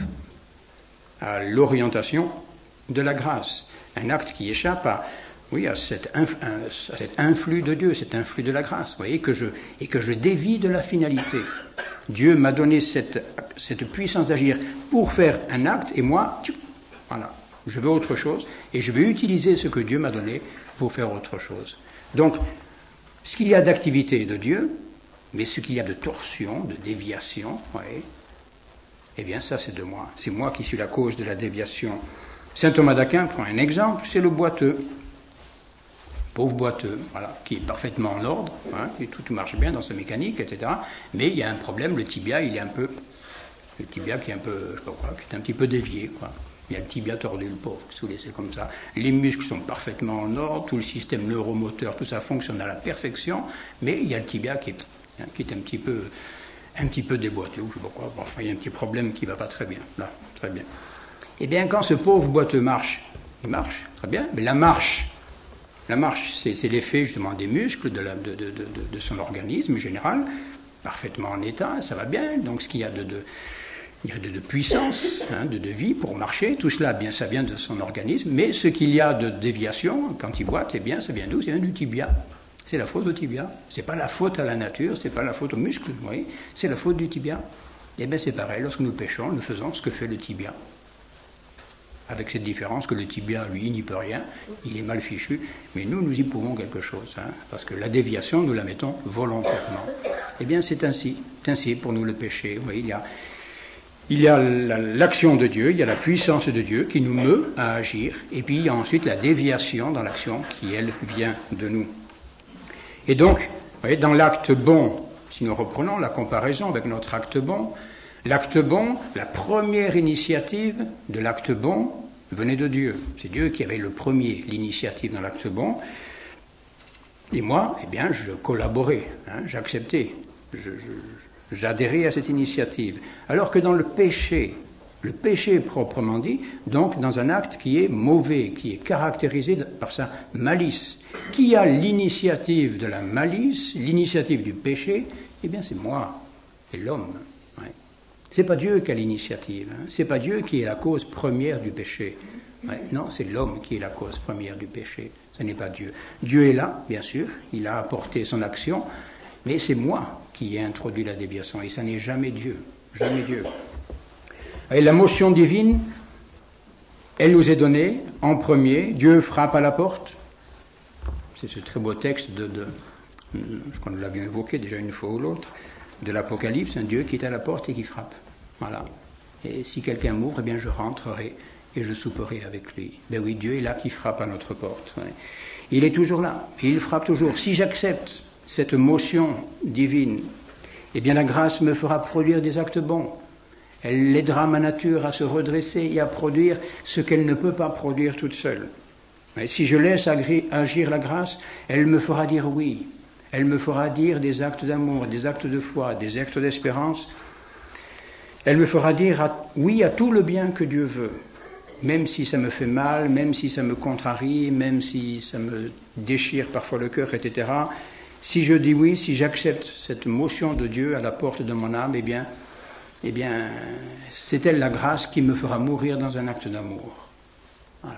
à l'orientation de la grâce. Un acte qui échappe à, oui, à, cet, inf, à cet influx de Dieu, cet influx de la grâce, vous voyez, que je, et que je dévie de la finalité. Dieu m'a donné cette, cette puissance d'agir pour faire un acte, et moi, voilà, je veux autre chose, et je vais utiliser ce que Dieu m'a donné pour faire autre chose. Donc, ce qu'il y a d'activité de Dieu, mais ce qu'il y a de torsion, de déviation, vous voyez, eh bien, ça, c'est de moi. C'est moi qui suis la cause de la déviation. Saint Thomas d'Aquin prend un exemple, c'est le boiteux. Pauvre boiteux, voilà, qui est parfaitement en ordre, hein, et tout, tout marche bien dans sa mécanique, et cetera. Mais il y a un problème, le tibia, il est un peu, le tibia qui est un peu, je sais pas quoi, qui est un petit peu dévié, quoi. Il y a le tibia tordu, le pauvre, qui se laissé comme ça. Les muscles sont parfaitement en ordre, tout le système neuromoteur, tout ça fonctionne à la perfection, mais il y a le tibia qui est, hein, qui est un petit peu, un petit peu déboîté, ou je sais pas quoi. Bon, enfin, il y a un petit problème qui va pas très bien, là, très bien. Eh bien, quand ce pauvre boiteux marche, il marche, très bien, mais la marche, la marche, c'est, c'est l'effet justement des muscles, de, la, de, de, de, de son organisme général, parfaitement en état, ça va bien. Donc ce qu'il y a de, de, de, de puissance, hein, de, de vie pour marcher, tout cela, bien, ça vient de son organisme. Mais ce qu'il y a de déviation, quand il boite, eh bien, ça vient d'où? Ça vient du tibia. C'est la faute au tibia. C'est pas la faute à la nature, c'est pas la faute aux muscles, vous voyez, c'est la faute du tibia. Eh bien, c'est pareil, lorsque nous péchons, nous faisons ce que fait le tibia. Avec cette différence que le tibia, lui, il n'y peut rien, il est mal fichu, mais nous, nous y pouvons quelque chose, hein, parce que la déviation, nous la mettons volontairement. Eh bien, c'est ainsi, c'est ainsi pour nous le péché. Vous voyez, il y a, il y a la, l'action de Dieu, il y a la puissance de Dieu qui nous meut à agir, et puis il y a ensuite la déviation dans l'action qui, elle, vient de nous. Et donc, vous voyez, dans l'acte bon, si nous reprenons la comparaison avec notre acte bon, l'acte bon, la première initiative de l'acte bon venait de Dieu. C'est Dieu qui avait le premier, l'initiative dans l'acte bon. Et moi, eh bien, je collaborais, hein, j'acceptais, je, je, j'adhérais à cette initiative. Alors que dans le péché, le péché proprement dit, donc dans un acte qui est mauvais, qui est caractérisé par sa malice, qui a l'initiative de la malice, l'initiative du péché, eh bien c'est moi, c'est l'homme. Ouais. C'est pas Dieu qui a l'initiative, hein. C'est pas Dieu qui est la cause première du péché. Ouais. Non, c'est l'homme qui est la cause première du péché, ce n'est pas Dieu. Dieu est là, bien sûr, il a apporté son action, mais c'est moi qui ai introduit la déviation, et ça n'est jamais Dieu, jamais Dieu. Et la motion divine, elle nous est donnée en premier. Dieu frappe à la porte. C'est ce très beau texte de, de je crois que nous l'avions évoqué déjà une fois ou l'autre, de l'Apocalypse, un Dieu qui est à la porte et qui frappe. Voilà. Et si quelqu'un m'ouvre, eh bien je rentrerai et je souperai avec lui. Ben oui, Dieu est là qui frappe à notre porte. Ouais. Il est toujours là. Et il frappe toujours. Si j'accepte cette motion divine, eh bien la grâce me fera produire des actes bons. Elle aidera ma nature à se redresser et à produire ce qu'elle ne peut pas produire toute seule. Mais si je laisse agir la grâce, elle me fera dire oui. Elle me fera dire des actes d'amour, des actes de foi, des actes d'espérance. Elle me fera dire à, oui à tout le bien que Dieu veut, même si ça me fait mal, même si ça me contrarie, même si ça me déchire parfois le cœur, et cetera. Si je dis oui, si j'accepte cette motion de Dieu à la porte de mon âme, eh bien, eh bien, c'est elle la grâce qui me fera mourir dans un acte d'amour. Voilà.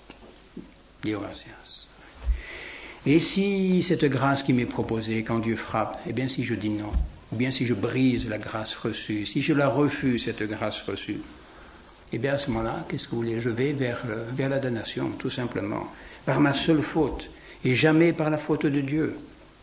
Dio gratias. Et si cette grâce qui m'est proposée quand Dieu frappe, eh bien si je dis non, ou bien si je brise la grâce reçue, si je la refuse, cette grâce reçue, eh bien à ce moment-là, qu'est-ce que vous voulez? Je vais vers, vers la damnation, tout simplement, par ma seule faute, et jamais par la faute de Dieu.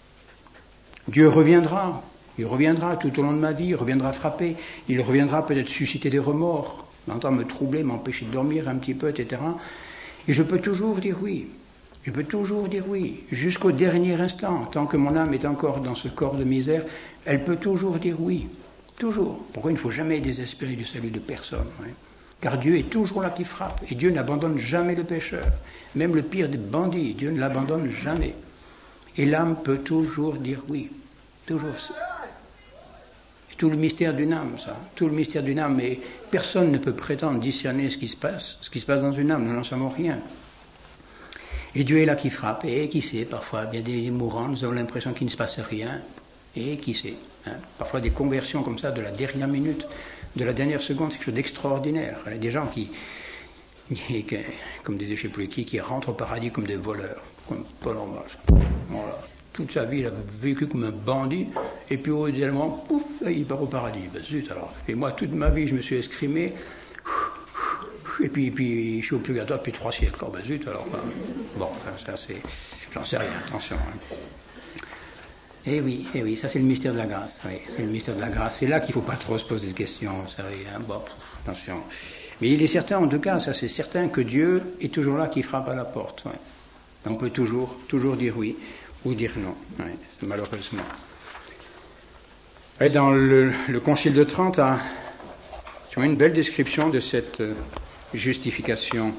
Dieu reviendra. Il reviendra tout au long de ma vie, il reviendra frapper, il reviendra peut-être susciter des remords, m'entendre me troubler, m'empêcher de dormir un petit peu, et cetera. Et je peux toujours dire oui, je peux toujours dire oui, jusqu'au dernier instant, tant que mon âme est encore dans ce corps de misère, elle peut toujours dire oui, toujours. Pourquoi il ne faut jamais désespérer du salut de personne, hein? Car Dieu est toujours là qui frappe, et Dieu n'abandonne jamais le pécheur, même le pire des bandits, Dieu ne l'abandonne jamais. Et l'âme peut toujours dire oui, toujours. tout le mystère d'une âme, ça. Tout le mystère d'une âme. Et personne ne peut prétendre discerner ce qui se passe, ce qui se passe dans une âme. Nous n'en savons rien. Et Dieu est là qui frappe. Et qui sait, parfois, bien des mourants, nous avons l'impression qu'il ne se passe rien. Et qui sait. Hein. Parfois des conversions comme ça de la dernière minute, de la dernière seconde, c'est quelque chose d'extraordinaire. Il y a des gens qui, qui comme disait je ne sais plus qui, qui rentrent au paradis comme des voleurs. Comme pas normal. Voilà. Toute sa vie, il a vécu comme un bandit, et puis au dernier moment, pouf, il part au paradis. Ben, zut alors. Et moi, toute ma vie, je me suis escrimé, et puis, et puis je suis au purgatoire depuis trois siècles. Alors, ben, zut alors. Ben, bon, ça, c'est. J'en sais rien, attention. Hein. Eh oui, eh oui, ça c'est le mystère de la grâce. Oui, c'est le mystère de la grâce. C'est là qu'il ne faut pas trop se poser de questions, vous savez. Hein. Bon, pff, attention. Mais il est certain, en tout cas, ça c'est certain, que Dieu est toujours là qui frappe à la porte. Ouais. On peut toujours, toujours dire oui. Ou dire non, oui, malheureusement. Et dans le, le Concile de Trente a une belle description de cette justification.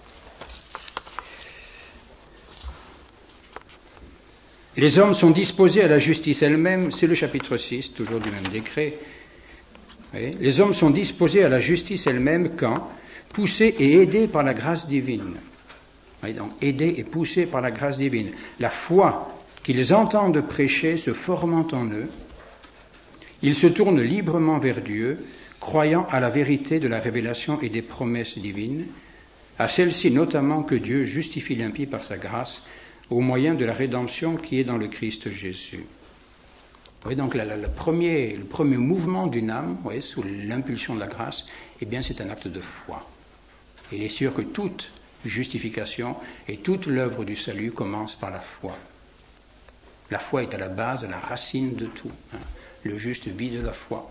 Les hommes sont disposés à la justice elle-même, c'est le chapitre six, toujours du même décret. Oui, les hommes sont disposés à la justice elle-même quand, poussés et aidés par la grâce divine. Oui, donc, aidés et poussés par la grâce divine. La foi qu'ils entendent prêcher se formant en eux, ils se tournent librement vers Dieu, croyant à la vérité de la révélation et des promesses divines, à celle-ci notamment que Dieu justifie l'impie par sa grâce, au moyen de la rédemption qui est dans le Christ Jésus. Oui, donc la, la, le, premier, le premier mouvement d'une âme, oui, sous l'impulsion de la grâce, eh bien c'est un acte de foi. Il est sûr que toute justification et toute l'œuvre du salut commence par la foi. La foi est à la base, à la racine de tout. Hein. Le juste vit de la foi.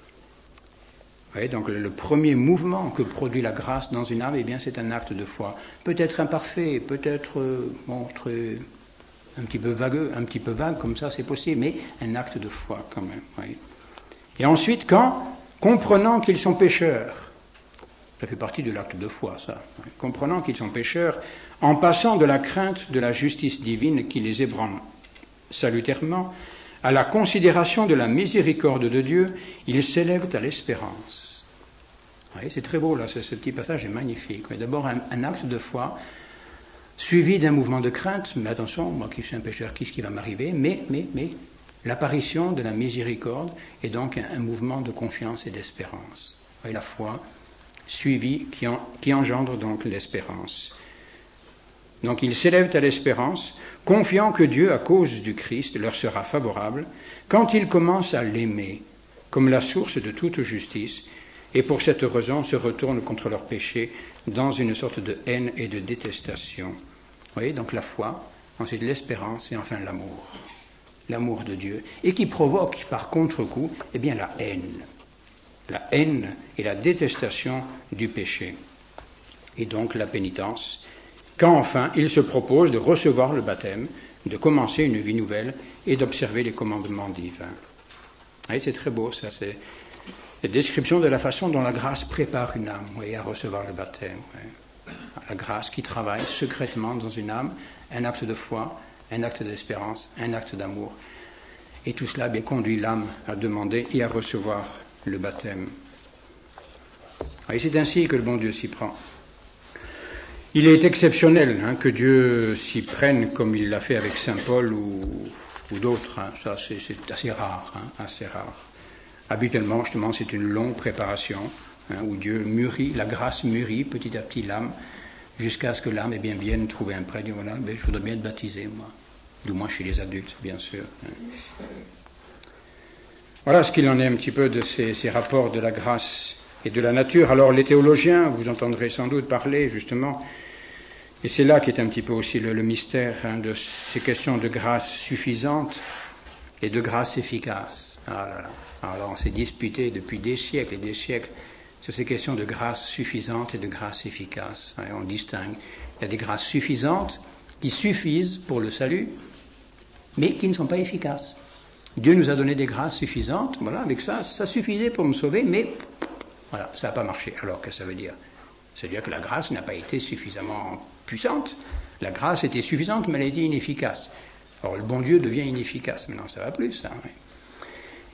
Oui, donc le, le premier mouvement que produit la grâce dans une âme, eh bien c'est un acte de foi. Peut-être imparfait, peut-être euh, bon, très, un petit peu vagueux, un petit peu vague comme ça, c'est possible, mais un acte de foi quand même. Oui. Et ensuite, quand, comprenant qu'ils sont pécheurs, ça fait partie de l'acte de foi, ça. Comprenant qu'ils sont pécheurs, en passant de la crainte de la justice divine qui les ébranle salutairement, à la considération de la miséricorde de Dieu, ils s'élèvent à l'espérance. Oui, c'est très beau, là, ce, ce petit passage est magnifique. Mais d'abord, un, un acte de foi, suivi d'un mouvement de crainte, mais attention, moi qui suis un pécheur, qu'est-ce qui va m'arriver? Mais, mais, mais, l'apparition de la miséricorde est donc un, un mouvement de confiance et d'espérance. Oui, la foi, suivi, qui, en, qui engendre donc l'espérance. Donc ils s'élèvent à l'espérance, confiant que Dieu, à cause du Christ, leur sera favorable, quand ils commencent à l'aimer, comme la source de toute justice, et pour cette raison se retournent contre leurs péchés dans une sorte de haine et de détestation. Vous voyez, donc la foi, ensuite l'espérance et enfin l'amour. L'amour de Dieu, et qui provoque par contre-coup, eh bien la haine. La haine et la détestation du péché. Et donc la pénitence, quand enfin il se propose de recevoir le baptême, de commencer une vie nouvelle et d'observer les commandements divins. Et c'est très beau, ça, c'est la description de la façon dont la grâce prépare une âme, oui, à recevoir le baptême. Oui. La grâce qui travaille secrètement dans une âme, un acte de foi, un acte d'espérance, un acte d'amour. Et tout cela bien conduit l'âme à demander et à recevoir le baptême. Et c'est ainsi que le bon Dieu s'y prend. Il est exceptionnel hein, que Dieu s'y prenne comme il l'a fait avec saint Paul ou, ou d'autres. Hein. Ça, c'est, c'est assez rare, hein, assez rare. Habituellement, justement, c'est une longue préparation hein, où Dieu mûrit, la grâce mûrit petit à petit l'âme, jusqu'à ce que l'âme eh bien, vienne trouver un prêtre. Voilà, mais je voudrais bien être baptisé, moi. Du moins chez les adultes, bien sûr. Hein. Voilà ce qu'il en est un petit peu de ces, ces rapports de la grâce et de la nature. Alors les théologiens, vous entendrez sans doute parler justement, et c'est là qu'est un petit peu aussi le, le mystère hein, de ces questions de grâce suffisante et de grâce efficace. Ah là là. Alors on s'est disputé depuis des siècles et des siècles sur ces questions de grâce suffisante et de grâce efficace. Et on distingue. Il y a des grâces suffisantes qui suffisent pour le salut, mais qui ne sont pas efficaces. Dieu nous a donné des grâces suffisantes, voilà, avec ça, ça suffisait pour me sauver, mais voilà, ça n'a pas marché. Alors, qu'est-ce que ça veut dire? Ça veut dire que la grâce n'a pas été suffisamment puissante. La grâce était suffisante, mais elle a été inefficace. Alors, le bon Dieu devient inefficace. Maintenant, ça va plus, ça. Oui.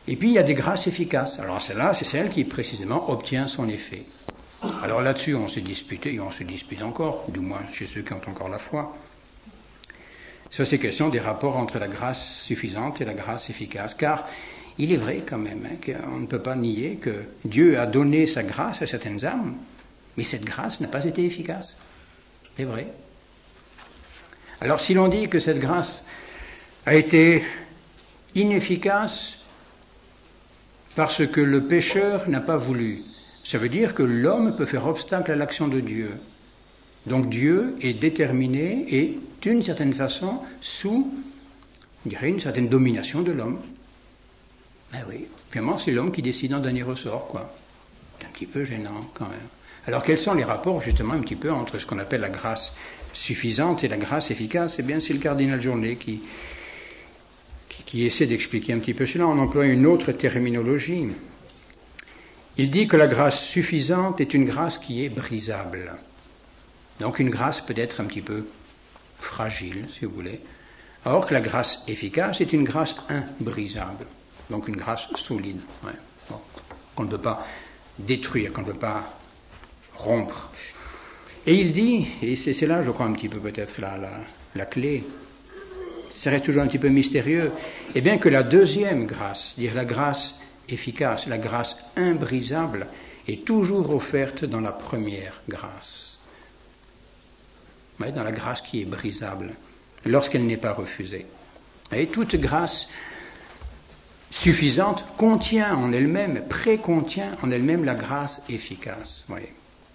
Et puis il y a des grâces efficaces. Alors celle-là, c'est celle qui précisément obtient son effet. Alors là-dessus, on s'est disputé, et on se dispute encore, du moins chez ceux qui ont encore la foi. Sur ces questions des rapports entre la grâce suffisante et la grâce efficace. Car il est vrai quand même hein, qu'on ne peut pas nier que Dieu a donné sa grâce à certaines âmes, mais cette grâce n'a pas été efficace. C'est vrai. Alors si l'on dit que cette grâce a été inefficace parce que le pécheur n'a pas voulu, ça veut dire que l'homme peut faire obstacle à l'action de Dieu. Donc Dieu est déterminé et, d'une certaine façon, sous, je dirais, une certaine domination de l'homme. Ben oui, finalement, c'est l'homme qui décide en dernier ressort, quoi. C'est un petit peu gênant, quand même. Alors, quels sont les rapports, justement, un petit peu entre ce qu'on appelle la grâce suffisante et la grâce efficace? Eh bien, c'est le cardinal Journet qui, qui, qui essaie d'expliquer un petit peu cela. On emploie une autre terminologie. Il dit que la grâce suffisante est une grâce qui est brisable. Donc une grâce peut être un petit peu fragile, si vous voulez, alors que la grâce efficace est une grâce imbrisable, donc une grâce solide, ouais. Bon, qu'on ne peut pas détruire, qu'on ne peut pas rompre. Et il dit, et c'est, c'est là, je crois, un petit peu peut-être la, la, la clé, ça reste toujours un petit peu mystérieux, eh bien que la deuxième grâce, dire la grâce efficace, la grâce imbrisable, est toujours offerte dans la première grâce. Dans la grâce qui est brisable, lorsqu'elle n'est pas refusée. Et toute grâce suffisante contient en elle-même, précontient en elle-même la grâce efficace. Voyez.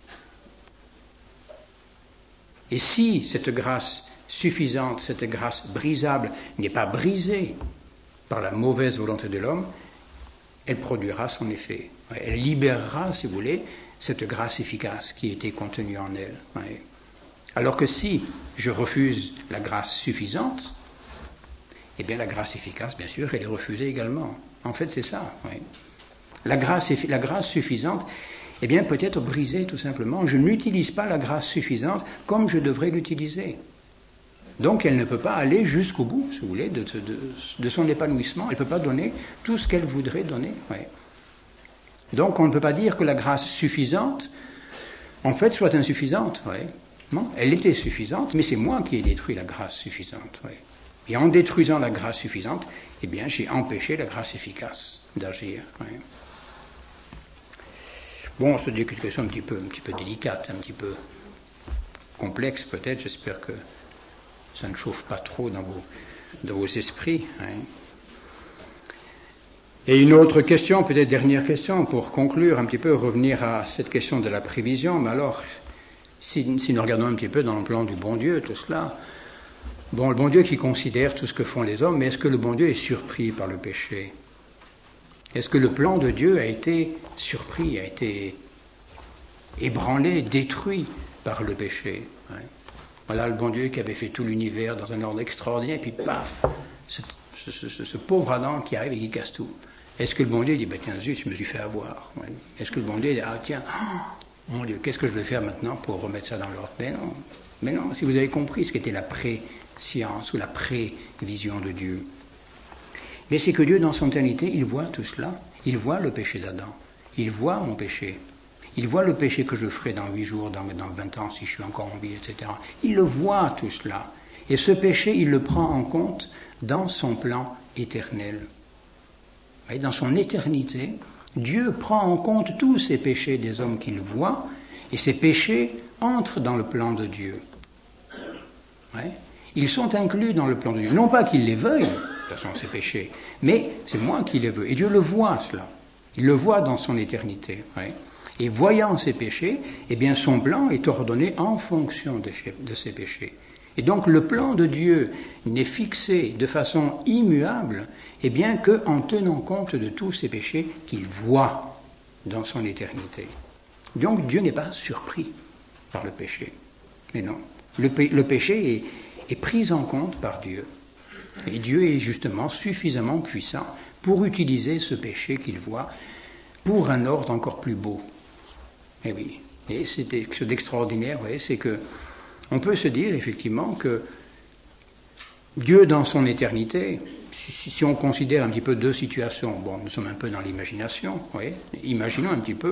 Et si cette grâce suffisante, cette grâce brisable n'est pas brisée par la mauvaise volonté de l'homme, elle produira son effet. Elle libérera, si vous voulez, cette grâce efficace qui était contenue en elle. Voyez. Alors que si je refuse la grâce suffisante, eh bien la grâce efficace, bien sûr, elle est refusée également. En fait, c'est ça. Oui. La grâce, la grâce suffisante, eh bien, peut être brisée tout simplement. Je n'utilise pas la grâce suffisante comme je devrais l'utiliser. Donc, elle ne peut pas aller jusqu'au bout, si vous voulez, de, de, de son épanouissement. Elle ne peut pas donner tout ce qu'elle voudrait donner. Oui. Donc, on ne peut pas dire que la grâce suffisante, en fait, soit insuffisante. Oui. Non, elle était suffisante, mais c'est moi qui ai détruit la grâce suffisante. Oui. Et en détruisant la grâce suffisante, eh bien, j'ai empêché la grâce efficace d'agir. Oui. Bon, c'est des questions un petit peu, un petit peu délicates, un petit peu complexes peut-être. J'espère que ça ne chauffe pas trop dans vos, dans vos esprits. Oui. Et une autre question, peut-être dernière question, pour conclure un petit peu, revenir à cette question de la prévision. Mais alors, Si, si nous regardons un petit peu dans le plan du bon Dieu, tout cela, bon, le bon Dieu qui considère tout ce que font les hommes, mais est-ce que le bon Dieu est surpris par le péché? Est-ce que le plan de Dieu a été surpris, a été ébranlé, détruit par le péché? Ouais. Voilà le bon Dieu qui avait fait tout l'univers dans un ordre extraordinaire, et puis paf, ce, ce, ce, ce pauvre Adam qui arrive et qui casse tout. Est-ce que le bon Dieu dit, ben tiens, zut, je me suis fait avoir? Ouais. Est-ce que le bon Dieu dit, ah tiens, oh, mon Dieu, qu'est-ce que je vais faire maintenant pour remettre ça dans l'ordre? Mais non, mais non, si vous avez compris ce qu'était la pré-science ou la pré-vision de Dieu. Mais c'est que Dieu, dans son éternité, il voit tout cela. Il voit le péché d'Adam. Il voit mon péché. Il voit le péché que je ferai dans huit jours, dans, dans vingt ans, si je suis encore en vie, et cetera. Il le voit tout cela. Et ce péché, il le prend en compte dans son plan éternel. Et dans son éternité, Dieu prend en compte tous ces péchés des hommes qu'il voit, et ces péchés entrent dans le plan de Dieu. Ouais. Ils sont inclus dans le plan de Dieu. Non pas qu'il les veuille, de toute façon, ces péchés, mais c'est moi qui les veux. Et Dieu le voit, cela. Il le voit dans son éternité. Ouais. Et voyant ces péchés, eh bien, son plan est ordonné en fonction de, de ces péchés. Et donc, le plan de Dieu n'est fixé de façon immuable, eh bien, qu'en tenant compte de tous ces péchés qu'il voit dans son éternité. Donc, Dieu n'est pas surpris par le péché. Mais non. Le, pé- le péché est, est pris en compte par Dieu. Et Dieu est justement suffisamment puissant pour utiliser ce péché qu'il voit pour un ordre encore plus beau. Et oui. Et c'est quelque chose d'extraordinaire, vous voyez, c'est que on peut se dire effectivement que Dieu, dans son éternité, si, si on considère un petit peu deux situations, bon, nous sommes un peu dans l'imagination, oui, imaginons un petit peu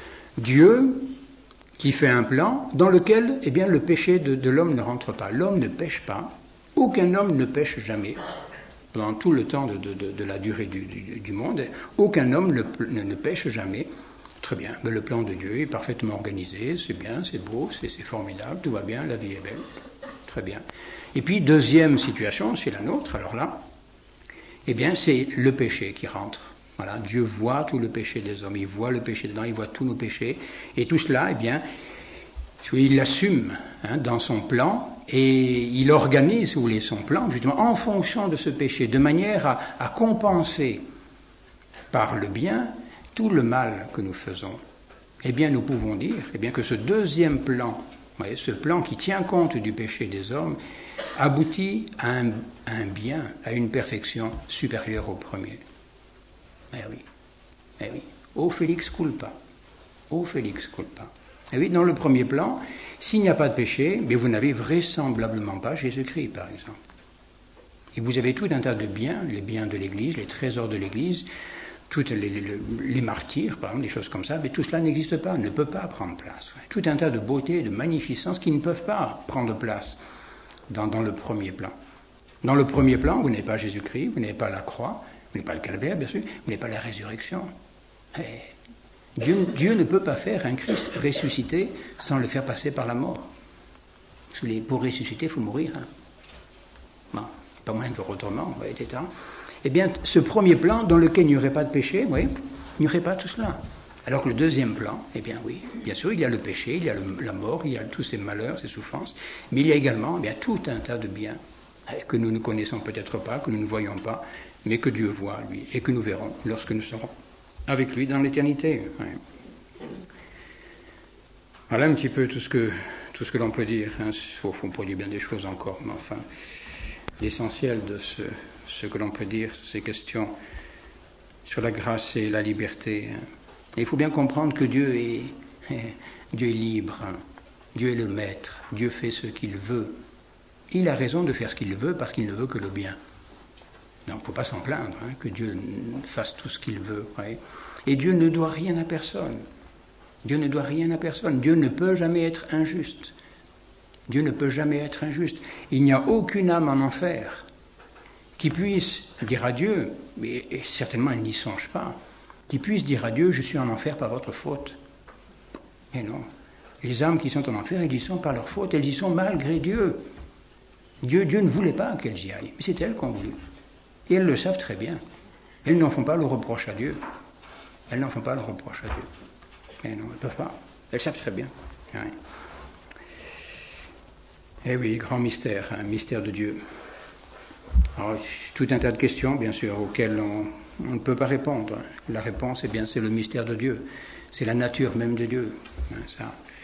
Dieu qui fait un plan dans lequel, eh bien, le péché de, de l'homme ne rentre pas. L'homme ne pêche pas, aucun homme ne pêche jamais. Pendant tout le temps de, de, de, de la durée du, du, du monde, aucun homme ne, ne, ne pêche jamais. Très bien, mais le plan de Dieu est parfaitement organisé, c'est bien, c'est beau, c'est, c'est formidable, tout va bien, la vie est belle. Très bien. Et puis, deuxième situation, c'est la nôtre, alors là, eh bien, c'est le péché qui rentre. Voilà, Dieu voit tout le péché des hommes, il voit le péché dedans, il voit tous nos péchés, et tout cela, eh bien, il l'assume hein, dans son plan, et il organise, si vous voulez, son plan, justement, en fonction de ce péché, de manière à, à compenser par le bien tout le mal que nous faisons. Eh bien, nous pouvons dire eh bien, que ce deuxième plan, vous voyez, ce plan qui tient compte du péché des hommes, aboutit à un, à un bien, à une perfection supérieure au premier. Eh oui, eh oui. O Felix culpa, O Felix culpa. Eh oui, dans le premier plan, s'il n'y a pas de péché, mais vous n'avez vraisemblablement pas Jésus-Christ, par exemple. Et vous avez tout un tas de biens, les biens de l'Église, les trésors de l'Église, toutes les, les, les martyrs, par exemple, des choses comme ça, mais tout cela n'existe pas, ne peut pas prendre place. Tout un tas de beauté, de magnificence qui ne peuvent pas prendre place dans, dans le premier plan. Dans le premier plan, vous n'avez pas Jésus-Christ, vous n'avez pas la croix, vous n'avez pas le calvaire, bien sûr, vous n'avez pas la résurrection. Et Dieu, Dieu ne peut pas faire un Christ ressuscité sans le faire passer par la mort. Pour ressusciter, il faut mourir. Hein. Bon, pas moyen de faire autrement, et cetera. Eh bien, ce premier plan, dans lequel il n'y aurait pas de péché, oui, il n'y aurait pas tout cela. Alors que le deuxième plan, eh bien oui, bien sûr, il y a le péché, il y a le, la mort, il y a tous ces malheurs, ces souffrances, mais il y a également eh bien, tout un tas de biens que nous ne connaissons peut-être pas, que nous ne voyons pas, mais que Dieu voit, lui, et que nous verrons lorsque nous serons avec lui dans l'éternité. Ouais. Voilà un petit peu tout ce que, tout ce que l'on peut dire. Hein. Au fond, on pourrait dire bien des choses encore, mais enfin, l'essentiel de ce, ce que l'on peut dire, ces questions sur la grâce et la liberté. Hein. Et il faut bien comprendre que Dieu est, Dieu est libre, hein. Dieu est le maître, Dieu fait ce qu'il veut. Il a raison de faire ce qu'il veut parce qu'il ne veut que le bien. Donc il ne faut pas s'en plaindre, hein, que Dieu fasse tout ce qu'il veut. Ouais. Et Dieu ne doit rien à personne. Dieu ne doit rien à personne. Dieu ne peut jamais être injuste. Dieu ne peut jamais être injuste. Il n'y a aucune âme en enfer qui puisse dire à Dieu, et, et certainement elle n'y songe pas, qui puisse dire à Dieu, je suis en enfer par votre faute. Et non. Les âmes qui sont en enfer, elles y sont par leur faute, elles y sont malgré Dieu. Dieu, Dieu ne voulait pas qu'elles y aillent, mais c'est elles qui ont voulu. Et elles le savent très bien. Elles n'en font pas le reproche à Dieu. Elles n'en font pas le reproche à Dieu. Mais non, elles ne peuvent pas. Elles savent très bien. Oui. Eh oui, grand mystère, un mystère de Dieu. Alors, tout un tas de questions, bien sûr, auxquelles on, on ne peut pas répondre. La réponse, eh bien, c'est le mystère de Dieu. C'est la nature même de Dieu. Ça.